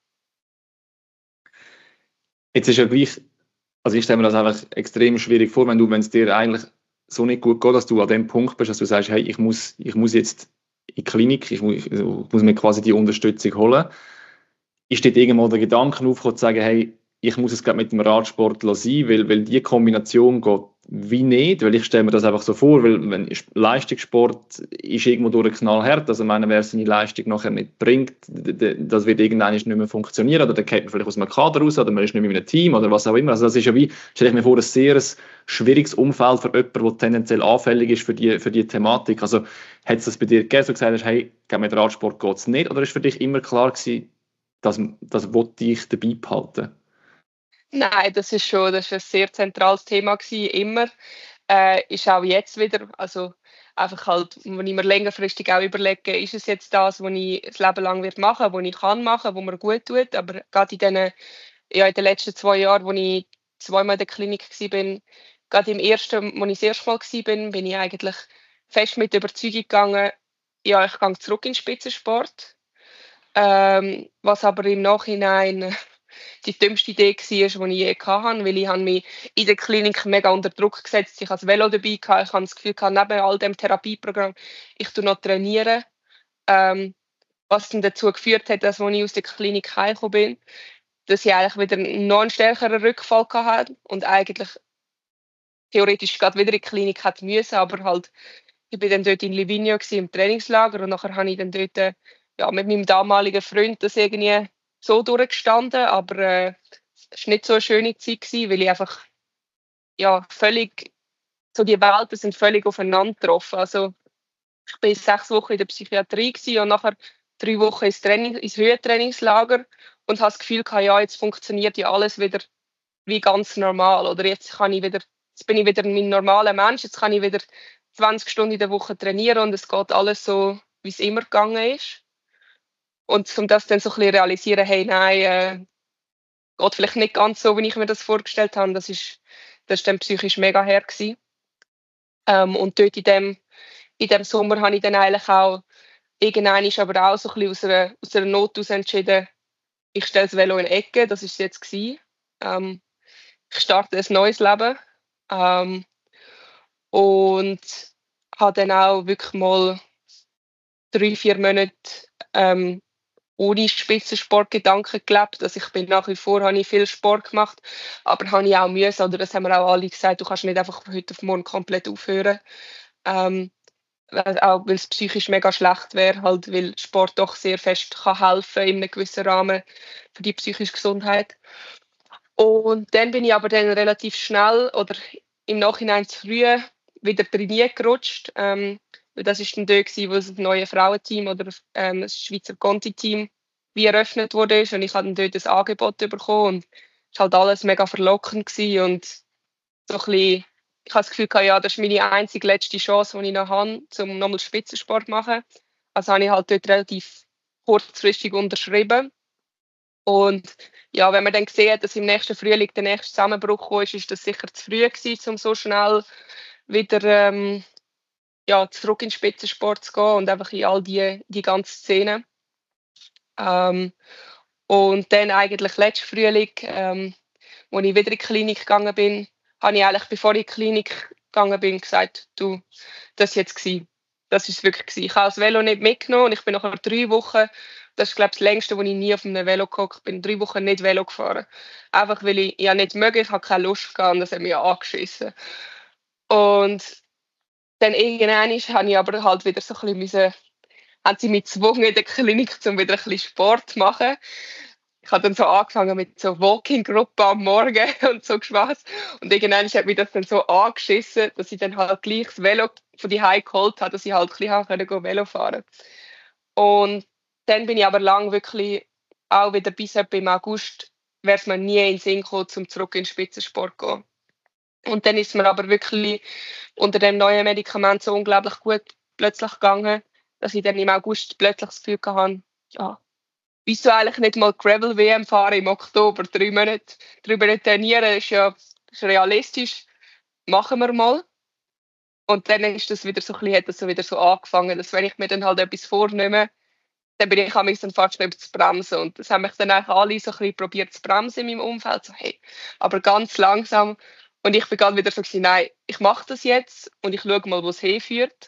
Jetzt ist ja gleich, also ich stelle mir das einfach extrem schwierig vor, wenn du, wenn es dir eigentlich so nicht gut geht, dass du an dem Punkt bist, dass du sagst, hey, ich muss, ich muss jetzt in die Klinik, ich muss, ich muss mir quasi die Unterstützung holen. Ist dort irgendwo der Gedanke aufgekommen, zu sagen, hey, ich muss es gerade mit dem Radsport sein, weil, weil die Kombination geht wie nicht, weil ich stelle mir das einfach so vor, weil wenn Leistungssport ist irgendwo durch einen knallhart, also meine, wer seine Leistung nachher nicht bringt, das wird irgendwann nicht mehr funktionieren oder dann geht man vielleicht aus einem Kader raus oder man ist nicht mehr in einem Team oder was auch immer. Also das ist ja wie, stelle ich mir vor, ein sehr schwieriges Umfeld für jemanden, der tendenziell anfällig ist für die, für die Thematik. Also hat es das bei dir gegeben, so gesagt hast, hey, mit Radsport geht es nicht, oder ist für dich immer klar gewesen, das, das wollte ich dabei behalten? Nein, das ist schon das ist ein sehr zentrales Thema gewesen, immer. Äh, ist auch jetzt wieder, also einfach halt, wenn ich mir längerfristig auch überlege, ist es jetzt das, was ich das Leben lang wird machen, was ich kann machen, was mir gut tut, aber gerade in den, ja, in den letzten zwei Jahren, wo ich zweimal in der Klinik war, gerade im ersten, als ich das erste Mal war, bin, bin ich eigentlich fest mit der Überzeugung gegangen, ja, ich gehe zurück in den Spitzensport. Ähm, was aber im Nachhinein die dümmste Idee war, die ich je hatte, weil ich mich in der Klinik mega unter Druck gesetzt habe. Ich hatte das Velo dabei, ich hatte das Gefühl, neben all dem Therapieprogramm, ich tue noch trainieren, ähm, was dann dazu geführt hat, dass als ich aus der Klinik heimgekommen bin, dass ich eigentlich wieder noch einen stärkeren Rückfall hatte und eigentlich theoretisch gerade wieder in die Klinik hätte müssen, aber halt, ich war dann dort in Livigno im Trainingslager und nachher habe ich dann dort äh, ja, mit meinem damaligen Freund das irgendwie so durchgestanden, aber äh, es war nicht so eine schöne Zeit gewesen, weil ich einfach ja, völlig, so die Welten sind völlig aufeinander getroffen. Also ich war sechs Wochen in der Psychiatrie gewesen und nachher drei Wochen ins, Training, ins Höhentrainingslager und habe das Gefühl gehabt, ja, jetzt funktioniert ja alles wieder wie ganz normal. Oder jetzt kann ich wieder, jetzt bin ich wieder mein normaler Mensch, jetzt kann ich wieder zwanzig Stunden in der Woche trainieren und es geht alles so, wie es immer gegangen ist. Und um das dann so ein bisschen realisieren, hey, nein, äh, geht vielleicht nicht ganz so, wie ich mir das vorgestellt habe. Das ist, das ist dann psychisch mega her gewesen. Ähm, und dort in dem, in dem Sommer habe ich dann eigentlich auch, irgendwann ist aber auch so ein bisschen aus einer, aus einer Not aus entschieden, ich stelle das Velo in die Ecke, das ist es jetzt gewesen. Ähm, ich starte ein neues Leben. Ähm, und habe dann auch wirklich mal drei, vier Monate ähm, ohne Spitzensportgedanken gelebt. Also ich bin nach wie vor, habe ich viel Sport gemacht, aber habe ich auch müssen, oder das haben mir auch alle gesagt, du kannst nicht einfach von heute auf morgen komplett aufhören. Ähm, auch weil es psychisch mega schlecht wäre, halt, weil Sport doch sehr fest kann helfen in einem gewissen Rahmen für die psychische Gesundheit. Und dann bin ich aber dann relativ schnell oder im Nachhinein zu früh wieder trainieren gerutscht. Ähm, das war dann dort, wo das neue Frauenteam oder ähm, das Schweizer Conti-Team wie eröffnet wurde. Und ich habe dann dort ein Angebot bekommen. Und es war halt alles mega verlockend gewesen. Und so ein bisschen, ich habe das Gefühl, ja, das ist meine einzige letzte Chance, die ich noch habe, um nochmal Spitzensport zu machen. Also habe ich halt dort relativ kurzfristig unterschrieben. Und ja, wenn man dann sieht, dass im nächsten Frühling der nächste Zusammenbruch kam, ist das sicher zu früh gewesen, um so schnell wieder ähm, ja, zurück in den Spitzensport zu gehen und einfach in all die, die ganze Szene. Ähm, und dann eigentlich letzten Frühling, ähm, als ich wieder in die Klinik gegangen bin, habe ich eigentlich, bevor ich in die Klinik gegangen bin, gesagt, du, das ist jetzt gewesen. Das ist es wirklich gewesen. Ich habe das Velo nicht mitgenommen und ich bin nach drei Wochen, das ist glaube ich das längste, wo ich nie auf einem Velo gehockt bin, drei Wochen nicht Velo gefahren. Einfach weil ich ja nicht möge, ich habe keine Lust gehabt und das hat mich ja angeschissen. Und dann irgendwann habe ich aber halt wieder so ein bisschen, haben sie mich gezwungen in der Klinik, um wieder ein bisschen Sport zu machen. Ich habe dann so angefangen mit so Walking-Gruppen am Morgen und so Spaß. Und irgendwann hat mich das dann so angeschissen, dass ich dann halt gleich das Velo von die Hause geholt habe, dass ich halt ein bisschen Velo fahren konnte. Und dann bin ich aber lang wirklich auch wieder bis etwa im August, wäre es mir nie in den Sinn gekommen, um zurück in den Spitzensport zu gehen. Und dann ist mir aber wirklich unter dem neuen Medikament so unglaublich gut plötzlich gegangen, dass ich dann im August plötzlich das Gefühl hatte, ja, wieso eigentlich nicht mal Gravel-W M fahren im Oktober, drei Monate darüber trainieren, ist ja ist realistisch, machen wir mal. Und dann ist das wieder so ein bisschen, hat das so wieder so angefangen, dass wenn ich mir dann halt etwas vornehme, dann bin ich am dann fast nicht zu bremsen. Und das haben mich dann eigentlich alle so ein bisschen probiert zu bremsen in meinem Umfeld, so hey, aber ganz langsam. Und ich bin gerade wieder so gewesen, nein, ich mache das jetzt und ich schaue mal, wo es hinführt.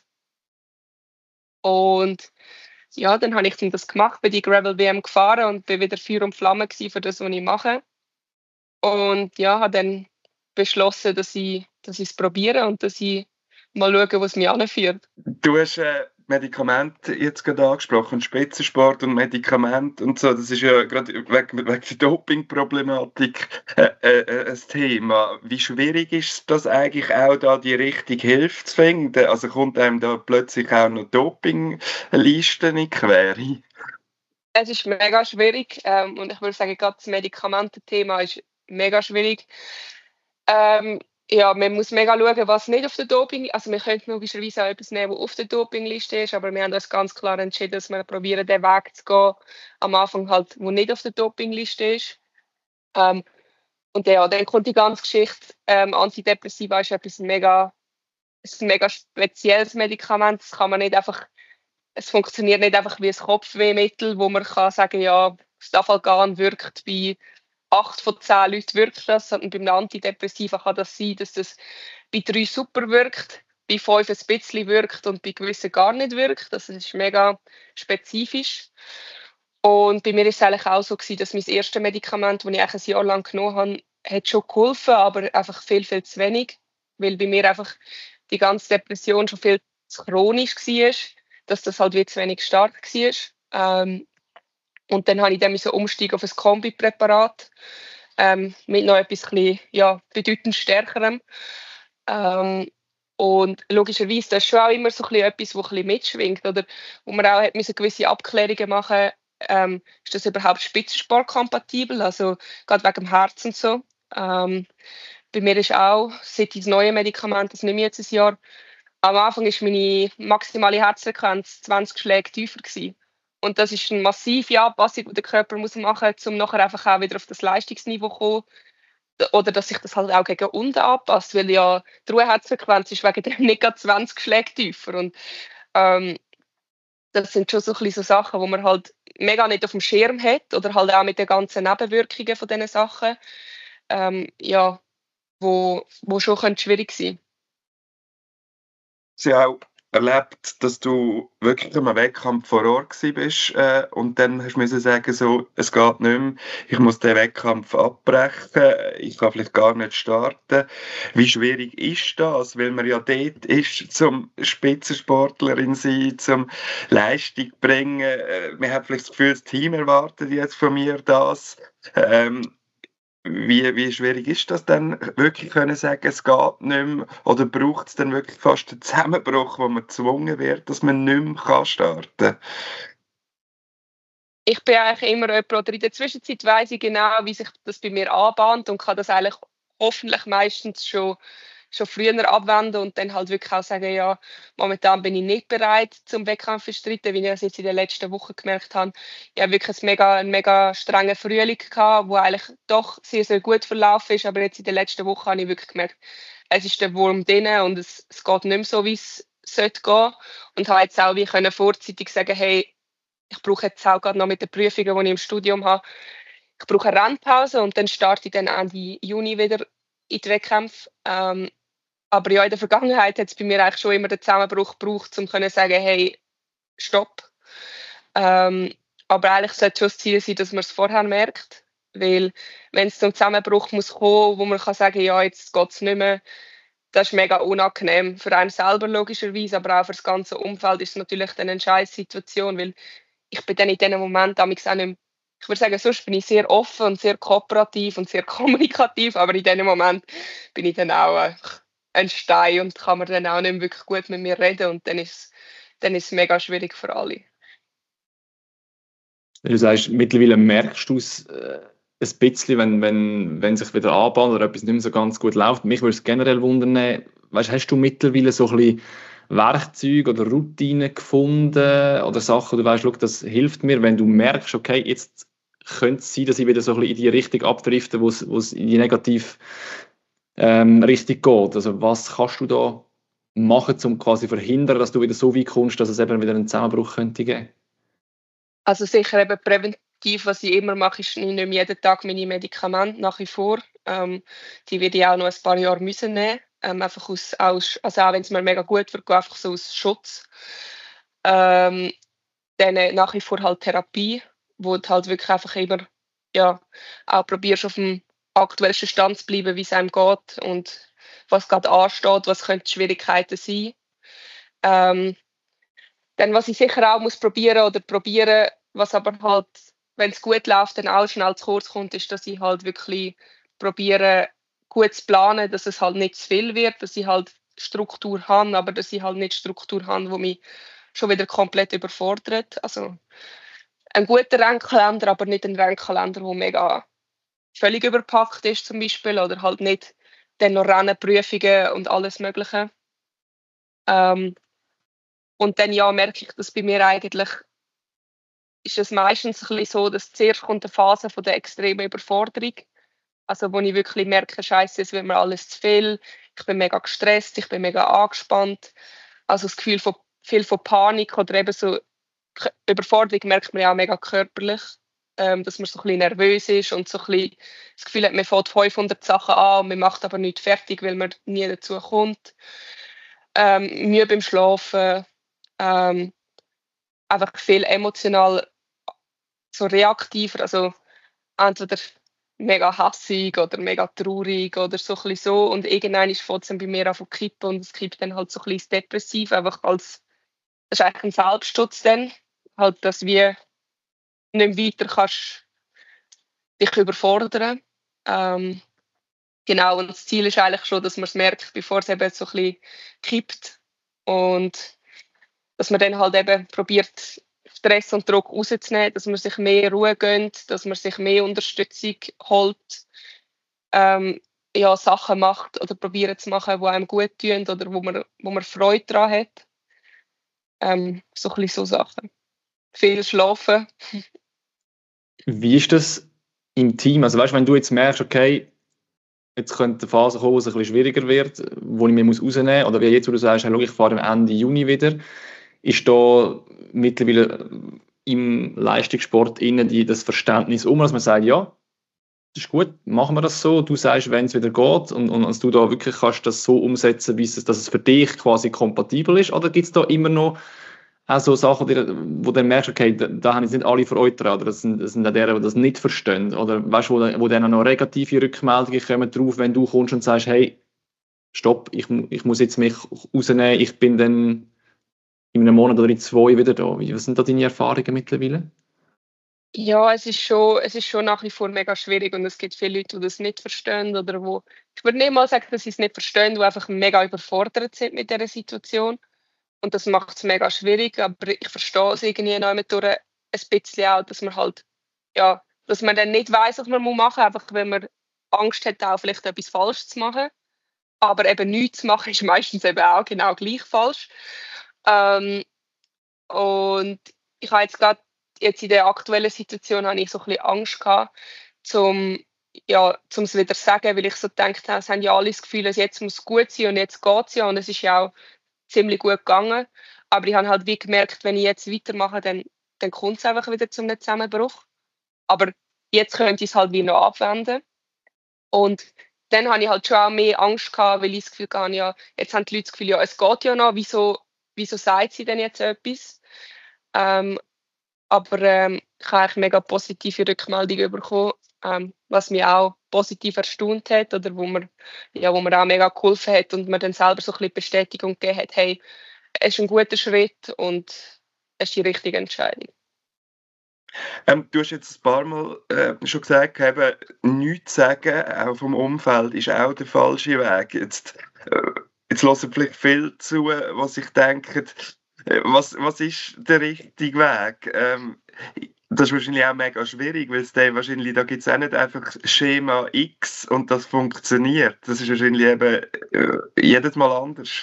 Und ja, dann habe ich dann das gemacht, bin die Gravel-W M gefahren und bin wieder Feuer und Flamme gewesen für das, was ich mache. Und ja, habe dann beschlossen, dass ich, dass ich es probiere und dass ich mal schaue, wo es mich anführt. Du hast äh, Medikamente jetzt gerade angesprochen, Spitzensport und Medikamente und so. Das ist ja gerade wegen, wegen der Doping-Problematik äh, äh, ein Thema. Wie schwierig ist das eigentlich auch, da die richtige Hilfe zu finden? Also kommt einem da plötzlich auch noch Dopinglisten in die Quere? Es ist mega schwierig ähm, und ich würde sagen, gerade das Medikamententhema ist mega schwierig. Ähm, ja, man muss mega schauen, was nicht auf der Doping, also wir könnten logischerweise auch etwas nehmen, was auf der Dopingliste ist, aber wir haben uns ganz klar entschieden, dass wir probieren, den Weg zu gehen, am Anfang halt, wo nicht auf der Dopingliste ist. Ähm, und ja, dann kommt die ganze Geschichte, ähm, Antidepressiva ist etwas mega, ist ein mega spezielles Medikament, das kann man nicht einfach, es funktioniert nicht einfach wie ein Kopfwehmittel, wo man kann sagen, ja, das Stafalgan wirkt bei acht von zehn Leuten wirkt das. Und beim Antidepressiva kann das sein, dass das bei drei super wirkt, bei fünf ein bisschen wirkt und bei gewissen gar nicht wirkt. Das ist mega spezifisch. Und bei mir war es eigentlich auch so gewesen, dass mein erstes Medikament, das ich eigentlich ein Jahr lang genommen habe, hat schon geholfen, aber einfach viel, viel zu wenig. Weil bei mir einfach die ganze Depression schon viel zu chronisch war, dass das halt wie zu wenig stark war. Ähm, und dann habe ich dann so umsteigen auf ein Kombipräparat ähm, mit noch etwas bisschen, ja, bedeutend stärkerem. Ähm, und logischerweise, das ist schon auch immer so ein bisschen etwas, das ein bisschen mitschwingt, oder wo man auch hat müssen gewisse Abklärungen machen, ähm, ist das überhaupt spitzensportkompatibel, also gerade wegen dem Herz und so. Ähm, bei mir ist auch, seit ich das neue Medikament, das nehme ich jetzt ein Jahr, am Anfang war meine maximale Herzfrequenz zwanzig Schläge tiefer gewesen. Und das ist eine massive Anpassung, die der Körper muss machen muss, um nachher einfach auch wieder auf das Leistungsniveau zu kommen. Oder dass sich das halt auch gegen unten anpasst, weil ja die Ruheherzfrequenz ist wegen dem nicht gerade zwanzig Schläge tiefer. Und ähm, das sind schon so, ein bisschen so Sachen, die man halt mega nicht auf dem Schirm hat oder halt auch mit den ganzen Nebenwirkungen von diesen Sachen, ähm, ja, wo, wo schon schwierig sein können. Sie auch erlebt, dass du wirklich am Wettkampf vor Ort warst äh, und dann hast du müssen sagen, so, es geht nicht mehr, ich muss den Wettkampf abbrechen, ich kann vielleicht gar nicht starten. Wie schwierig ist das? Weil man ja dort ist, zum Spitzensportlerin sein, zum Leistung bringen. Äh, man hat vielleicht das Gefühl, das Team erwartet jetzt von mir das. Ähm, Wie, wie schwierig ist das dann, wirklich können sagen, es geht nicht mehr? Oder braucht es dann wirklich fast einen Zusammenbruch, wo man gezwungen wird, dass man nicht mehr kann starten kann? Ich bin eigentlich immer jemand, oder in der Zwischenzeit weiss ich genau, wie sich das bei mir anbahnt und kann das eigentlich hoffentlich meistens schon, schon früher abwenden und dann halt wirklich auch sagen, ja, momentan bin ich nicht bereit zum Wettkampf zu bestreiten, wie ich das jetzt in den letzten Wochen gemerkt habe. Ich habe wirklich einen mega, einen mega strengen Frühling gehabt, der eigentlich doch sehr, sehr gut verlaufen ist, aber jetzt in den letzten Wochen habe ich wirklich gemerkt, es ist der Wurm drin und es, es geht nicht mehr so, wie es sollte gehen. Und habe jetzt auch wie können vorzeitig sagen, hey, ich brauche jetzt auch gerade noch mit den Prüfungen, die ich im Studium habe, ich brauche eine Rennpause und dann starte ich dann Ende Juni wieder in die Wettkämpfe. Ähm, aber ja, in der Vergangenheit hat es bei mir eigentlich schon immer den Zusammenbruch gebraucht, um zu sagen, hey, stopp. Ähm, aber eigentlich sollte schon das Ziel sein, dass man es vorher merkt. Weil wenn es zum Zusammenbruch muss kommen, wo man kann sagen, ja, jetzt geht es nicht mehr, das ist mega unangenehm. Für einen selber logischerweise, aber auch für das ganze Umfeld ist es natürlich dann eine scheiß Situation, weil ich bin dann in diesem Moment auch nicht mehr, ich würde sagen, sonst bin ich sehr offen und sehr kooperativ und sehr kommunikativ, aber in diesem Moment bin ich dann auch äh, ein Stein und kann man dann auch nicht mehr wirklich gut mit mir reden und dann ist, dann ist es mega schwierig für alle. Du sagst, mittlerweile merkst du es äh, ein bisschen, wenn, wenn, wenn sich wieder anbahnt oder etwas nicht mehr so ganz gut läuft. Mich würde es generell wundern, weißt, hast du mittlerweile so ein bisschen Werkzeuge oder Routinen gefunden oder Sachen, du weißt, schau, das hilft mir, wenn du merkst, okay, jetzt könnte es sein, dass ich wieder so ein bisschen in die Richtung abdrifte, wo es, wo es in die negative ähm, Richtung geht. Also was kannst du da machen, um quasi verhindern, dass du wieder so weit kommst, dass es eben wieder einen Zusammenbruch könnte geben? Also sicher eben präventiv, was ich immer mache, ist, ich nehme jeden Tag meine Medikamente nach wie vor. Ähm, die werde ich auch noch ein paar Jahre müssen nehmen. Ähm, einfach aus, aus, also auch wenn es mir mega gut wird, einfach so aus Schutz. Ähm, dann äh, nach wie vor halt Therapie, wo du halt wirklich einfach immer ja, auch probierst, auf dem aktuellsten Stand zu bleiben, wie es einem geht und was gerade ansteht, was könnten die Schwierigkeiten sein. Ähm, dann, was ich sicher auch muss probieren oder probieren, was aber halt, wenn es gut läuft, dann auch schnell zu kurz kommt, ist, dass ich halt wirklich probiere, gut zu planen, dass es halt nicht zu viel wird, dass ich halt Struktur habe, aber dass ich halt nicht Struktur habe, die mich schon wieder komplett überfordert. Also ein guter Rennkalender, aber nicht ein Rennkalender, der mega völlig überpackt ist zum Beispiel oder halt nicht dann noch Rennen, Prüfungen und alles Mögliche. Ähm, und dann ja, merke ich, dass bei mir eigentlich ist es meistens ein bisschen so, dass zuerst kommt eine Phase von der extremen Überforderung. Also wo ich wirklich merke, Scheiße, es wird mir alles zu viel. Ich bin mega gestresst, ich bin mega angespannt. Also das Gefühl von viel von Panik oder eben so Überforderung merkt man ja auch mega körperlich, ähm, dass man so ein bisschen nervös ist und so ein bisschen das Gefühl hat, man fängt fünfhundert Sachen an und man macht aber nichts fertig, weil man nie dazu kommt. Ähm, Mühe beim Schlafen, ähm, einfach viel emotional so reaktiver, also entweder mega hassig oder mega traurig oder so ein bisschen so und irgendwann fängt es dann bei mir an zu kippen und es kippt dann halt so ein bisschen depressiv, einfach als, das ist eigentlich ein Selbstschutz dann, halt, dass du nicht weiter kannst dich überfordern. Ähm, genau, und das Ziel ist eigentlich schon, dass man es merkt, bevor es eben so ein bisschen kippt und dass man dann halt eben probiert, Stress und Druck rauszunehmen, dass man sich mehr Ruhe gönnt, dass man sich mehr Unterstützung holt, ähm, ja, Sachen macht oder probiert zu machen, die einem gut tun oder wo man, wo man Freude daran hat. Ähm, so ein bisschen so Sachen. Viel schlafen. Wie ist das im Team? Also weißt, wenn du jetzt merkst, okay, jetzt könnte eine Phase kommen, wo es ein bisschen schwieriger wird, wo ich mir muss rausnehmen muss, oder wie jetzt, wo du sagst, hey, schau, ich fahre Ende Juni wieder, ist da mittlerweile im Leistungssport innen die, das Verständnis um, dass man sagt, ja, das ist gut, machen wir das so, du sagst, wenn es wieder geht und, und dass du da wirklich kannst das so umsetzen, wie es, dass es für dich quasi kompatibel ist, oder gibt es da immer noch auch so Sachen, wo du dann merkst, okay, da, da haben jetzt nicht alle Freude dran, oder das sind, das sind auch die, die das nicht verstehen, oder weißt du, wo, wo dann auch noch negative Rückmeldungen kommen drauf, wenn du kommst und sagst, hey, stopp, ich, ich muss jetzt mich rausnehmen, ich bin dann in einem Monat oder in zwei wieder da. Was sind da deine Erfahrungen mittlerweile? Ja, es ist schon, es ist schon nach wie vor mega schwierig und es gibt viele Leute, die das nicht verstehen oder wo, ich würde nicht mal sagen, dass sie es nicht verstehen, die einfach mega überfordert sind mit dieser Situation und das macht es mega schwierig, aber ich verstehe es irgendwie noch mit durch ein bisschen auch, dass man halt, ja, dass man dann nicht weiss, was man machen muss, einfach wenn man Angst hat, auch vielleicht etwas falsch zu machen, aber eben nichts zu machen ist meistens eben auch genau gleich falsch. Ähm, und ich habe jetzt gerade jetzt in der aktuellen Situation habe ich so ein bisschen Angst gehabt, zum ja, zum es wieder sagen, weil ich so gedacht habe, es haben ja alle das Gefühl, dass jetzt muss es gut sein und jetzt geht es ja und es ist ja auch ziemlich gut gegangen. Aber ich habe halt wie gemerkt, wenn ich jetzt weitermache, dann, dann kommt es einfach wieder zum Zusammenbruch. Aber jetzt könnte ich es halt wie noch abwenden. Und dann habe ich halt schon auch mehr Angst gehabt, weil ich das Gefühl hatte, ja, jetzt haben die Leute das Gefühl, ja, es geht ja noch, wieso, wieso sagt sie denn jetzt etwas? Ähm, aber ähm, ich habe eigentlich mega positive Rückmeldungen bekommen, ähm, was mich auch positiv erstaunt hat oder wo mir, ja, wo mir auch mega geholfen hat und mir dann selber so ein bisschen Bestätigung gegeben hat, hey, es ist ein guter Schritt und es ist die richtige Entscheidung. Ähm, du hast jetzt ein paar Mal äh, schon gesagt, eben, nichts sagen, auch vom Umfeld, ist auch der falsche Weg. Jetzt, äh, jetzt hören vielleicht viel zu, was ich denke, äh, was, was ist der richtige Weg? Ähm, das ist wahrscheinlich auch mega schwierig, weil es da wahrscheinlich, da gibt es auch nicht einfach Schema X und das funktioniert. Das ist wahrscheinlich eben äh, jedes Mal anders.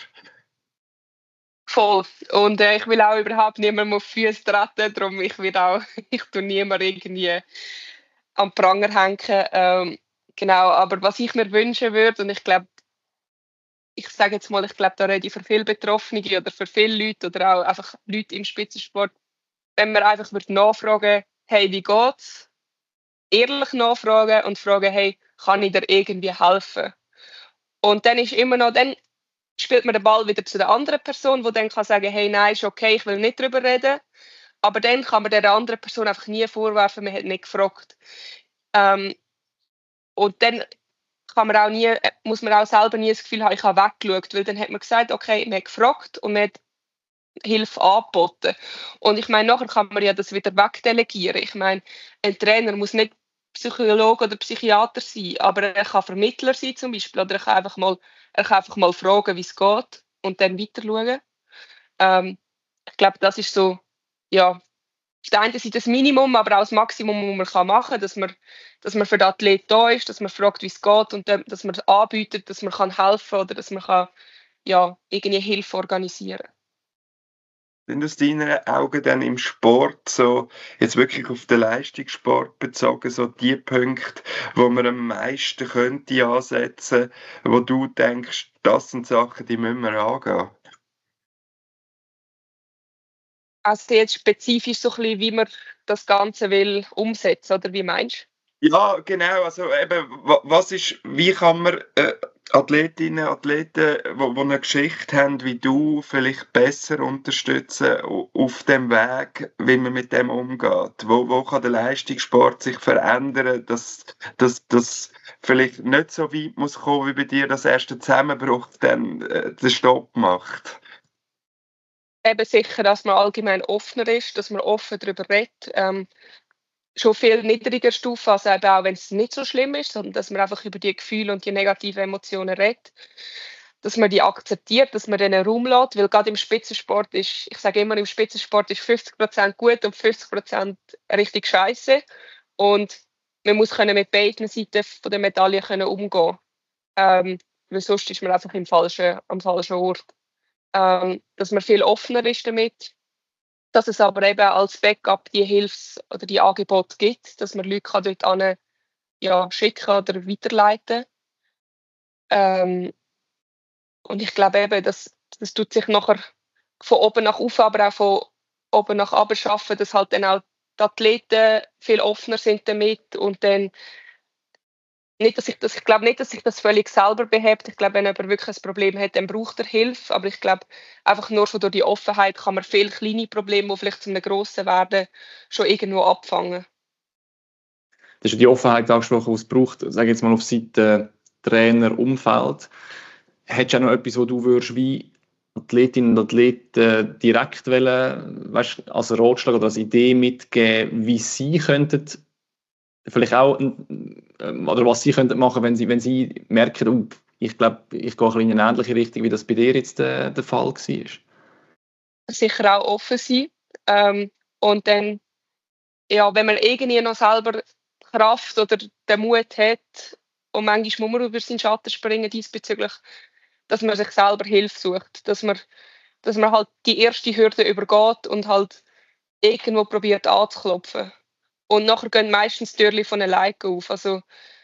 Voll. Und äh, ich will auch überhaupt niemandem auf die Füße treten, darum ich will auch, ich tue niemand irgendwie am Pranger hängen. Ähm, genau, aber was ich mir wünschen würde, und ich glaube, ich sage jetzt mal, ich glaube, da rede ich für viele Betroffene oder für viele Leute oder auch einfach Leute im Spitzensport, wenn man einfach würde nachfragen, hey, wie geht's? Ehrlich nachfragen und fragen, hey, kann ich dir irgendwie helfen? Und dann ist immer noch, dann spielt man den Ball wieder zu der anderen Person, die dann kann sagen, hey, nein, ist okay, ich will nicht darüber reden. Aber dann kann man der anderen Person einfach nie vorwerfen, man hat nicht gefragt. Ähm, und dann kann man auch nie, muss man auch selber nie das Gefühl haben, ich habe weggeschaut, weil dann hat man gesagt, okay, man hat gefragt und man hat Hilfe angeboten. Und ich meine, nachher kann man ja das wieder wegdelegieren. Ich meine, ein Trainer muss nicht Psychologe oder Psychiater sein, aber er kann Vermittler sein zum Beispiel, oder er kann einfach mal, er kann einfach mal fragen, wie es geht und dann weiter schauen. Ähm, ich glaube, das ist so, ja, auf der einen Seite das Minimum, aber auch das Maximum, was man machen kann, dass man, dass man für den Athlet da ist, dass man fragt, wie es geht und dann, dass man anbietet, dass man kann helfen oder dass man kann, ja, irgendwie Hilfe organisieren kann. Sind aus deinen Augen dann im Sport so, jetzt wirklich auf den Leistungssport bezogen, so die Punkte, wo man am meisten könnte ansetzen, wo du denkst, das sind Sachen, die müssen wir angehen? Also jetzt spezifisch so ein bisschen, wie man das Ganze will umsetzen, oder wie meinst Ja, genau. Also eben, wa- was ist, wie kann man äh, Athletinnen, Athleten, die eine Geschichte haben wie du, vielleicht besser unterstützen auf dem Weg, wie man mit dem umgeht? Wo, wo kann der Leistungssport sich verändern, dass das vielleicht nicht so weit muss kommen, wie bei dir das erste Zusammenbruch dann äh, den Stopp macht? Eben sicher, dass man allgemein offener ist, dass man offen darüber redet. Ähm, schon viel niedriger Stufe, also eben auch wenn es nicht so schlimm ist, sondern dass man einfach über die Gefühle und die negativen Emotionen redet, dass man die akzeptiert, dass man denen Raum lässt, weil gerade im Spitzensport ist, ich sage immer, im Spitzensport ist fünfzig Prozent gut und fünfzig Prozent richtig scheiße und man muss können mit beiden Seiten von der Medaille können umgehen, ähm, weil sonst ist man einfach im falschen, am falschen Ort. Ähm, dass man viel offener ist damit, dass es aber eben als Backup die Hilfs- oder die Angebote gibt, dass man Leute kann dort an, ja, schicken oder weiterleiten. Ähm, und ich glaube eben, dass das tut sich nachher von oben nach oben, aber auch von oben nach unten schaffen, dass halt dann auch die Athleten viel offener sind damit und dann nicht, dass ich das, ich glaube nicht, dass sich das völlig selber behebt. Ich glaube, wenn jemand wirklich ein Problem hat, dann braucht er Hilfe. Aber ich glaube, einfach nur schon durch die Offenheit kann man viele kleine Probleme, die vielleicht zu einem grossen werden, schon irgendwo abfangen. Das ist die Offenheit angesprochen, die es braucht, sage ich jetzt mal auf Seite Trainer, Umfeld. Hättest du auch noch etwas, wo du würdest, wie Athletinnen und Athleten direkt wollen, weißt, als Ratschlag oder als Idee mitgeben, wie sie könnten vielleicht auch, oder was sie könnten machen, wenn sie, wenn sie merken, oh, ich glaube, ich gehe in eine ähnliche Richtung, wie das bei dir jetzt der, der Fall war? Sicher auch offen sein. Ähm, und dann, ja, wenn man irgendwie noch selber Kraft oder den Mut hat, und manchmal muss man über seinen Schatten springen diesbezüglich, dass man sich selber Hilfe sucht. Dass man, dass man halt die erste Hürde übergeht und halt irgendwo probiert anzuklopfen. Und nachher gehen meistens die Türchen von alleine auf. Also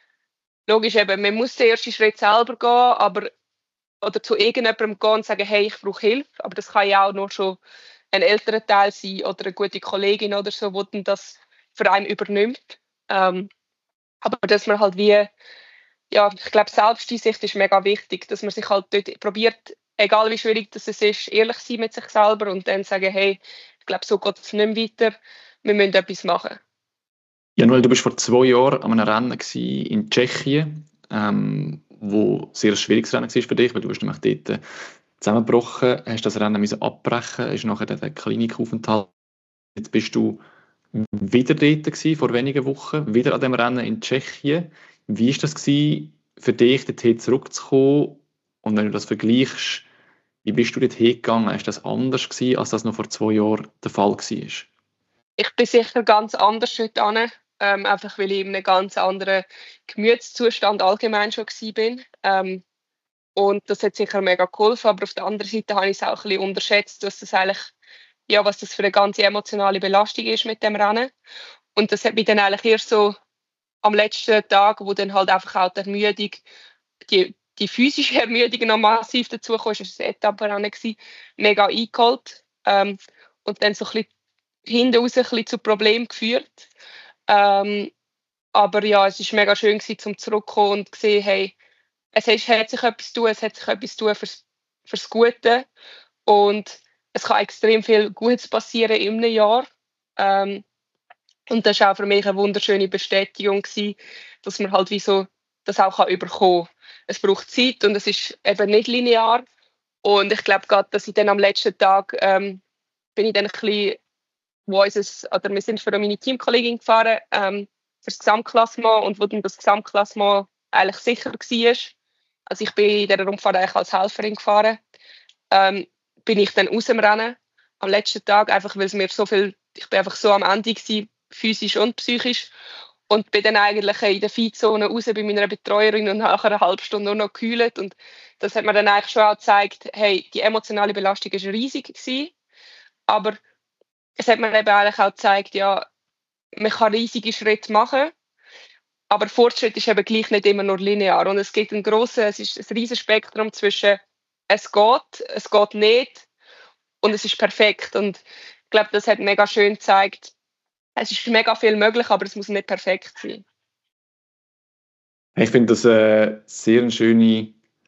logisch eben, man muss den ersten Schritt selber gehen, aber oder zu irgendjemandem gehen und sagen, hey, ich brauche Hilfe. Aber das kann ja auch nur schon ein älterer Teil sein oder eine gute Kollegin oder so, die dann das für einen übernimmt. Ähm, aber dass man halt wie, ja, ich glaube, Selbsteinsicht ist mega wichtig, dass man sich halt dort probiert, egal wie schwierig das ist, ehrlich sein mit sich selber und dann sagen, hey, ich glaube, so geht es nicht mehr weiter, wir müssen etwas machen. Ja, Noel, du bist vor zwei Jahren an einem Rennen in Tschechien, ähm, wo sehr ein schwieriges Rennen war für dich, weil du bist nämlich dort äh, zusammengebrochen, hast das Rennen müssen abbrechen, ist nachher der Klinikaufenthalt. Jetzt bist du wieder dort gewesen, vor wenigen Wochen, wieder an dem Rennen in Tschechien. Wie war das gewesen, für dich, dorthin zurückzukommen? Und wenn du das vergleichst, wie bist du dorthin gegangen? Ist das anders gewesen, als das noch vor zwei Jahren der Fall war? Ich bin sicher ganz anders heute an, ähm, einfach weil ich in einem ganz anderen Gemütszustand allgemein schon war. Ähm, und das hat sicher mega geholfen, aber auf der anderen Seite habe ich es auch ein bisschen unterschätzt, was das eigentlich, ja, was das für eine ganz emotionale Belastung ist mit dem Rennen. Und das hat mich dann eigentlich erst so am letzten Tag, wo dann halt einfach auch die Ermüdung, die, die physische Ermüdung noch massiv dazu kam, es war ein Etappenrennen, mega eingeholt. Ähm, und dann so ein bisschen hinten raus ein bisschen zu Problemen geführt. Ähm, aber ja, es war mega schön gewesen, zum zurückkommen und zu sehen, hey, es hat, hat sich etwas tun, es hat sich etwas tun fürs, fürs Gute und es kann extrem viel Gutes passieren in einem Jahr. Ähm, und das war auch für mich eine wunderschöne Bestätigung gewesen, dass man halt wie so das auch kann überkommen kann. Es braucht Zeit und es ist eben nicht linear. Und ich glaube gerade, dass ich dann am letzten Tag ähm, bin ich dann ein bisschen, wo unseres, oder wir sind für meine Teamkollegin gefahren ähm, für das Gesamtklassement und wo dann das Gesamtklassement eigentlich sicher war. Also ich bin in dieser Rundfahrt eigentlich als Helferin gefahren. Ähm, bin ich dann aus dem Rennen am letzten Tag, einfach weil es mir so viel, ich bin einfach so am Ende gewesen, physisch und psychisch und bin dann eigentlich in der Feedzone raus bei meiner Betreuerin und nach einer halben Stunde nur noch gekühlt und das hat mir dann eigentlich schon auch gezeigt, hey, die emotionale Belastung war riesig gewesen, aber es hat mir eben eigentlich auch gezeigt, ja, man kann riesige Schritte machen, aber Fortschritt ist eben gleich nicht immer nur linear und es gibt ein grosses, es ist ein riesiges Spektrum zwischen es geht, es geht nicht und es ist perfekt und ich glaube, das hat mega schön gezeigt, es ist mega viel möglich, aber es muss nicht perfekt sein. Ich finde das eine sehr schöne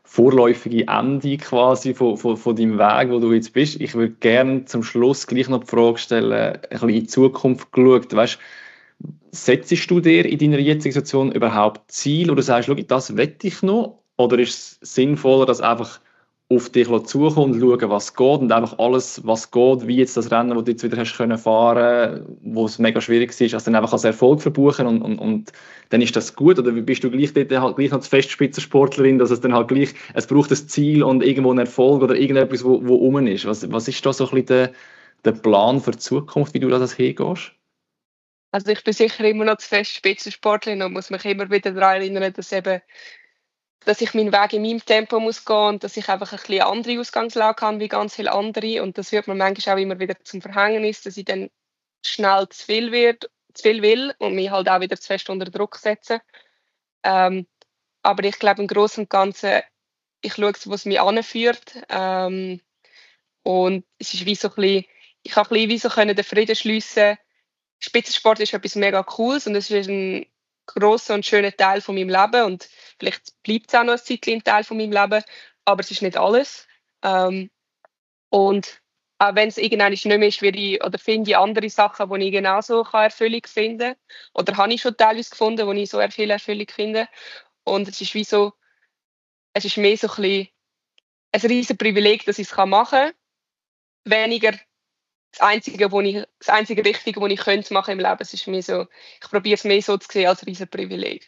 vorläufige Ende quasi von, von, von deinem Weg, wo du jetzt bist. Ich würde gerne zum Schluss gleich noch die Frage stellen, ein bisschen in die Zukunft geschaut. Weißt, setzt du dir in deiner jetzigen Situation überhaupt Ziel oder sagst, schau, das will ich noch? Oder ist es sinnvoller, dass einfach auf dich zukommen und schauen, was geht und einfach alles, was geht, wie jetzt das Rennen, das du jetzt wieder hast können fahren, wo es mega schwierig ist, also dann einfach als Erfolg verbuchen und, und, und dann ist das gut? Oder bist du gleich dort halt gleich als Festspitzensportlerin, dass es dann halt gleich, es braucht ein Ziel und irgendwo einen Erfolg oder irgendetwas, wo, wo rum ist? Was, was ist da so ein bisschen der, der Plan für die Zukunft, wie du das hingehst? Also ich bin sicher immer noch zu fest Spitzensportlerin und muss mich immer wieder daran erinnern, dass eben dass ich meinen Weg in meinem Tempo muss gehen und dass ich einfach ein bisschen andere Ausgangslage habe wie ganz viele andere. Und das wird mir manchmal auch immer wieder zum Verhängnis, dass ich dann schnell zu viel, wird, zu viel will und mich halt auch wieder zu fest unter Druck setze. Ähm, aber ich glaube im Großen und Ganzen, ich schaue, wo es mich anführt. Ähm, und es ist wie so ein bisschen, ich habe ein bisschen wie so können den Frieden schliessen. Spitzensport ist etwas mega Cooles und es ist ein grosser und schöner Teil von meinem Leben und vielleicht bleibt es auch noch ein Zeitchen ein Teil von meinem Leben, aber es ist nicht alles. Ähm, und auch wenn es irgendwann nicht mehr ist, wie ich, oder finde ich andere Sachen, wo ich genauso Erfüllung finden kann, oder habe ich schon teilweise gefunden, wo ich so viel Erfüllung finde. Und es ist wie so, es ist mehr so ein bisschen ein riesen Privileg, dass ich es machen kann, weniger das Einzige, wo ich, das einzige Richtige, was ich könnte machen im Leben. Es ist mir so, ich probiere es mehr so zu sehen als riesen Privileg.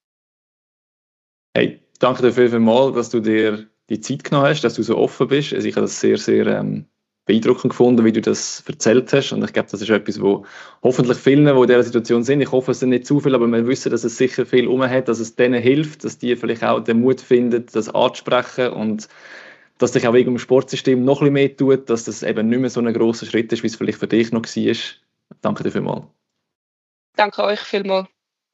Hey, danke dir vielmals, dass du dir die Zeit genommen hast, dass du so offen bist. Also ich habe das sehr, sehr ähm, beeindruckend gefunden, wie du das erzählt hast. Und ich glaube, das ist etwas, wo hoffentlich vielen, die in dieser Situation sind, ich hoffe, es sind nicht zu viele, aber wir wissen, dass es sicher viel um hat, dass es denen hilft, dass die vielleicht auch den Mut finden, das anzusprechen und dass dich auch wegen dem Sportsystem noch ein bisschen mehr tut, dass das eben nicht mehr so ein grosser Schritt ist, wie es vielleicht für dich noch war. Danke dir vielmals. Danke euch vielmals.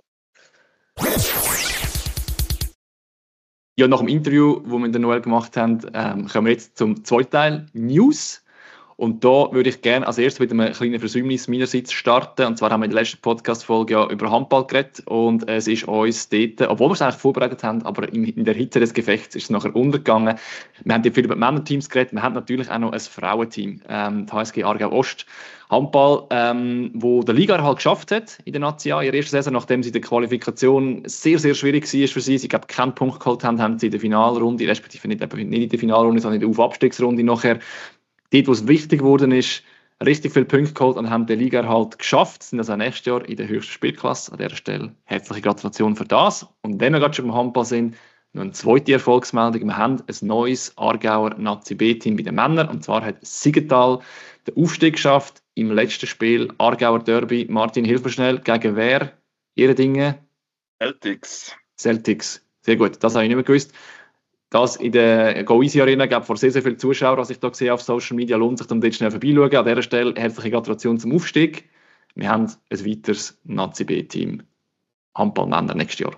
Ja, nach dem Interview, das wir mit der Noel gemacht haben, ähm, kommen wir jetzt zum zweiten Teil, News. Und da würde ich gerne als erstes mit einem kleinen Versäumnis meinerseits starten. Und zwar haben wir in der letzten Podcast-Folge ja über Handball geredet. Und es ist uns dort, obwohl wir es eigentlich vorbereitet haben, aber in der Hitze des Gefechts ist es nachher untergegangen. Wir haben ja viel über die Männerteams geredet. Wir haben natürlich auch noch ein Frauenteam, ähm, die H S G Aargau Ost. Handball, ähm, wo der Liga halt geschafft hat in der Nazi A in der ersten Saison, nachdem sie in der Qualifikation sehr, sehr schwierig war für sie. Sie, glaube keinen Punkt geholt haben, haben sie in der Finalrunde, respektive nicht, nicht in der Finalrunde, sondern in der Auf-Abstiegsrunde nachher, dort, wo es wichtig geworden ist, richtig viele Punkte geholt und haben den Liga halt geschafft. Sind also nächstes Jahr in der höchsten Spielklasse. An dieser Stelle herzliche Gratulation für das. Und wenn wir gerade schon beim Handball sind, noch eine zweite Erfolgsmeldung. Wir haben ein neues Aargauer Nazi B-Team bei den Männern. Und zwar hat Siggetal den Aufstieg geschafft im letzten Spiel. Aargauer Derby. Martin, hilf mir schnell. Gegen wer? Ihre Dinge? Celtics. Celtics. Sehr gut. Das habe ich nicht mehr gewusst. Das in der Go Easy Arena gab vor sehr, sehr vielen Zuschauern, was ich da sehe auf Social Media, lohnt sich, um dort schnell vorbeischauen. An dieser Stelle herzliche Gratulation zum Aufstieg. Wir haben ein weiteres Nazi B-Team Handballmänner nächstes Jahr.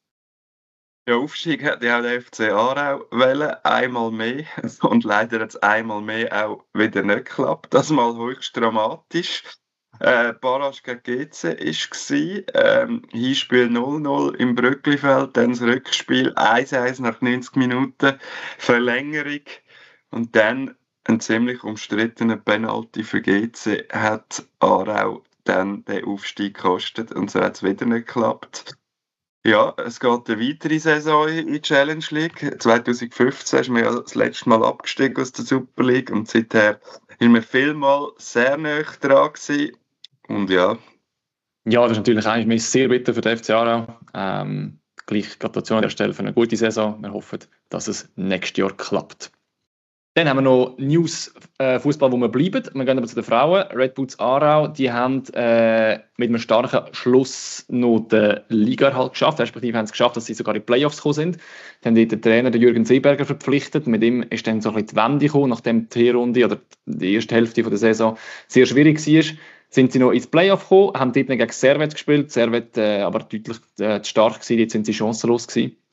Ja, Aufstieg hat ja auch der F C Aarau wollen, einmal mehr. Und leider hat es einmal mehr auch wieder nicht geklappt. Das mal höchst dramatisch. Äh, Barrage gegen G C war, ähm, Hinspiel null null im Brücklifeld, dann das Rückspiel eins eins nach neunzig Minuten, Verlängerung und dann ein ziemlich umstrittener Penalty für G C hat Aarau dann den Aufstieg gekostet und so hat es wieder nicht geklappt. Ja, es geht eine weitere Saison in die Challenge League. zwanzig fünfzehn ist mir ja das letzte Mal abgestiegen aus der Super League und seither sind wir vielmal sehr nah dran gewesen. Und ja. Ja, das ist natürlich eigentlich sehr bitter für den F C Aarau. Ähm, gleich Gratulation an der Stelle für eine gute Saison. Wir hoffen, dass es nächstes Jahr klappt. Dann haben wir noch News äh, Fußball, wo wir bleiben. Wir gehen aber zu den Frauen. Red Boots Aarau, die haben äh, mit einem starken Schluss noch den Liga halt geschafft. Respektive haben es geschafft, dass sie sogar in die Playoffs gekommen sind. Dann haben den Trainer den Jürgen Seeberger verpflichtet. Mit ihm ist dann so ein bisschen die Wende gekommen, nachdem die Hinrunde oder die erste Hälfte der Saison sehr schwierig war. Sind sie noch ins Playoff gekommen, haben dort gegen Servette gespielt. Servette äh, aber deutlich äh, zu stark gewesen, jetzt sind sie chancenlos gewesen.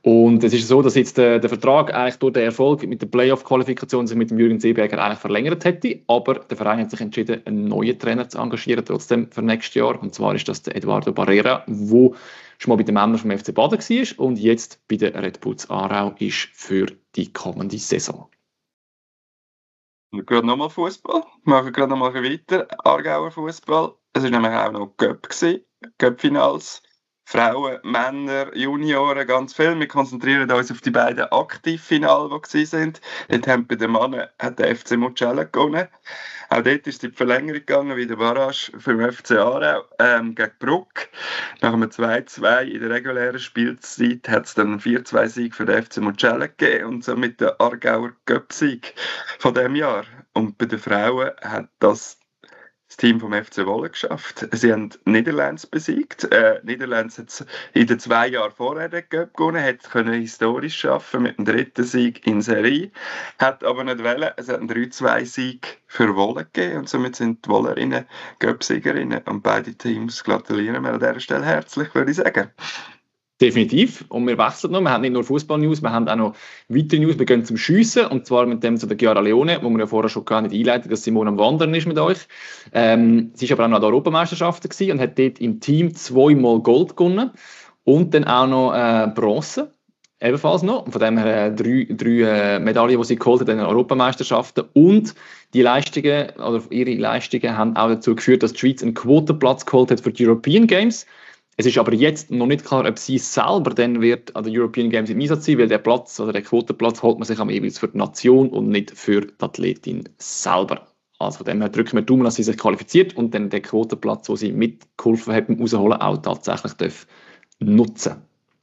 Und es ist so, dass jetzt der, der Vertrag eigentlich durch den Erfolg mit der Playoff-Qualifikation sich mit dem Jürgen Seeberger eigentlich verlängert hätte, aber der Verein hat sich entschieden, einen neuen Trainer zu engagieren, trotzdem für nächstes Jahr. Und zwar ist das der Eduardo Barrera, der schon mal bei den Männern vom F C Baden war und jetzt bei den Red Bulls Aarau ist für die kommende Saison. Und gerade nochmal Fußball. Wir machen gerade nochmal weiter. Aargauer Fußball. Es war nämlich auch noch Cup, Cup-Finals. Frauen, Männer, Junioren, ganz viel. Wir konzentrieren uns auf die beiden Aktivfinale, die waren. Dort haben bei den Männern hat der F C Mucella gewonnen. Auch dort ist es in die Verlängerung gegangen, wie der Barrage für den F C Aarau ähm, gegen Bruck. Nach einem zwei zwei in der regulären Spielzeit hat es dann einen vier zwei Sieg für den F C Mucella gegeben und somit den Aargauer Cup-Sieg von diesem Jahr. Und bei den Frauen hat das das Team vom F C Wolle geschafft. Sie haben Niederlands besiegt. Äh, Niederlands hat es in den zwei Jahren vorher den Cup gewonnen, hat können historisch schaffen mit dem dritten Sieg in Serie, hat aber nicht wollen. Es hat einen drei zwei Sieg für Wolle gegeben und somit sind die Wollerinnen Cup-Siegerinnen und beide Teams gratulieren wir an dieser Stelle herzlich, würde ich sagen. Definitiv. Und wir wechseln noch. Wir haben nicht nur Fußball-News, wir haben auch noch weitere News. Wir gehen zum Schiessen und zwar mit dem zu der Chiara Leone, wo wir ja vorher schon gar nicht einleiten, dass Simone am Wandern ist mit euch. Ähm, sie war aber auch noch an der Europameisterschaften gewesen und hat dort im Team zweimal Gold gewonnen und dann auch noch äh, Bronze. Ebenfalls noch. Und von dem her äh, drei, drei äh, Medaillen, die sie geholt hat in den Europameisterschaften. Und die Leistungen, oder ihre Leistungen haben auch dazu geführt, dass die Schweiz einen Quotenplatz geholt hat für die European Games. Es ist aber jetzt noch nicht klar, ob sie selber dann wird an den European Games im Einsatz sein, weil der Platz oder der Quotenplatz holt man sich am jeweils für die Nation und nicht für die Athletin selber. Also von dem her drücken wir die Daumen, dass sie sich qualifiziert und dann den Quotenplatz, den sie mitgeholfen hat, beim Rausholen, auch tatsächlich darf nutzen.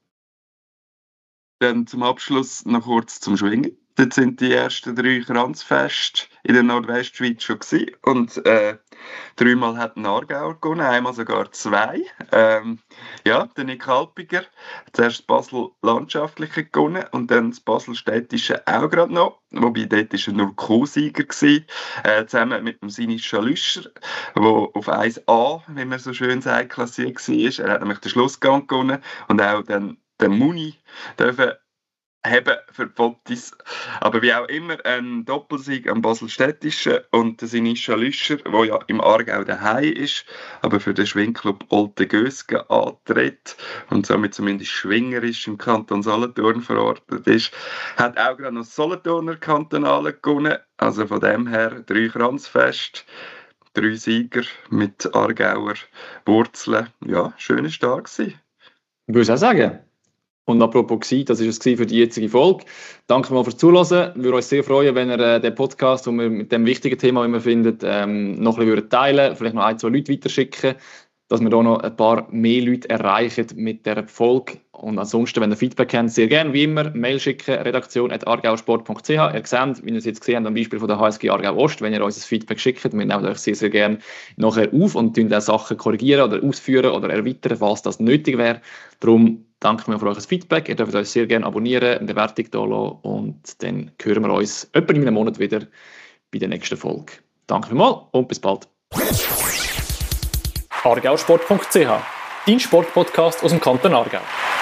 Dann zum Abschluss noch kurz zum Schwingen. Dort sind die ersten drei Kranzfeste in der Nordwestschweiz schon gewesen. Und äh, dreimal hat ein Aargauer gewonnen, einmal sogar zwei. Ähm, ja, der Nick Halpiger, zuerst das Basel Landschaftliche gewonnen und dann das Basel Städtische auch gerade noch. Wobei dort war er nur Co-Sieger gewesen, äh, zusammen mit dem Sinischa Lüscher, der auf eins a, wie man so schön sagt, klassiert war. Er hat nämlich den Schlussgang gewonnen und auch dann den Muni dürfen haben für die Fotos. Aber wie auch immer, ein Doppelsieg am Basel-Städtischen und der Sinischa Lüscher, der ja im Aargau daheim ist, aber für den Schwingclub Olte Gösgen antritt und somit zumindest schwingerisch im Kanton Solothurn verortet ist, hat auch gerade noch das Solothurner Kantonale gewonnen. Also von dem her drei Kranzfeste, drei Sieger mit Aargauer Wurzeln. Ja, schöner Start gewesen. Ich würde auch sagen. Und apropos gewesen, das war es für die jetzige Folge. Danke mal fürs Zuhören. Wir würden uns sehr freuen, wenn ihr äh, den Podcast, den wir mit dem wichtigen Thema, wie wir finden, ähm, noch ein bisschen teilen würdet, vielleicht noch ein, zwei Leute weiterschicken, dass wir da noch ein paar mehr Leute erreichen mit dieser Folge. Und ansonsten, wenn ihr Feedback habt, sehr gerne, wie immer, Mail schicken, redaktion at aargausport punkt c h. Ihr seht, wie ihr es jetzt gesehen habt, am Beispiel von der H S G Aargau Ost, wenn ihr uns das Feedback schickt, wir nehmen euch sehr, sehr gerne nachher auf und tun auch Sachen korrigieren oder ausführen oder erweitern, falls das nötig wäre. Darum danke mir für euer Feedback. Ihr dürft uns sehr gerne abonnieren, eine Bewertung da lassen und dann hören wir uns etwa in einem Monat wieder bei der nächsten Folge. Danke vielmals und bis bald. aargausport punkt c h, dein Sportpodcast aus dem Kanton Aargau.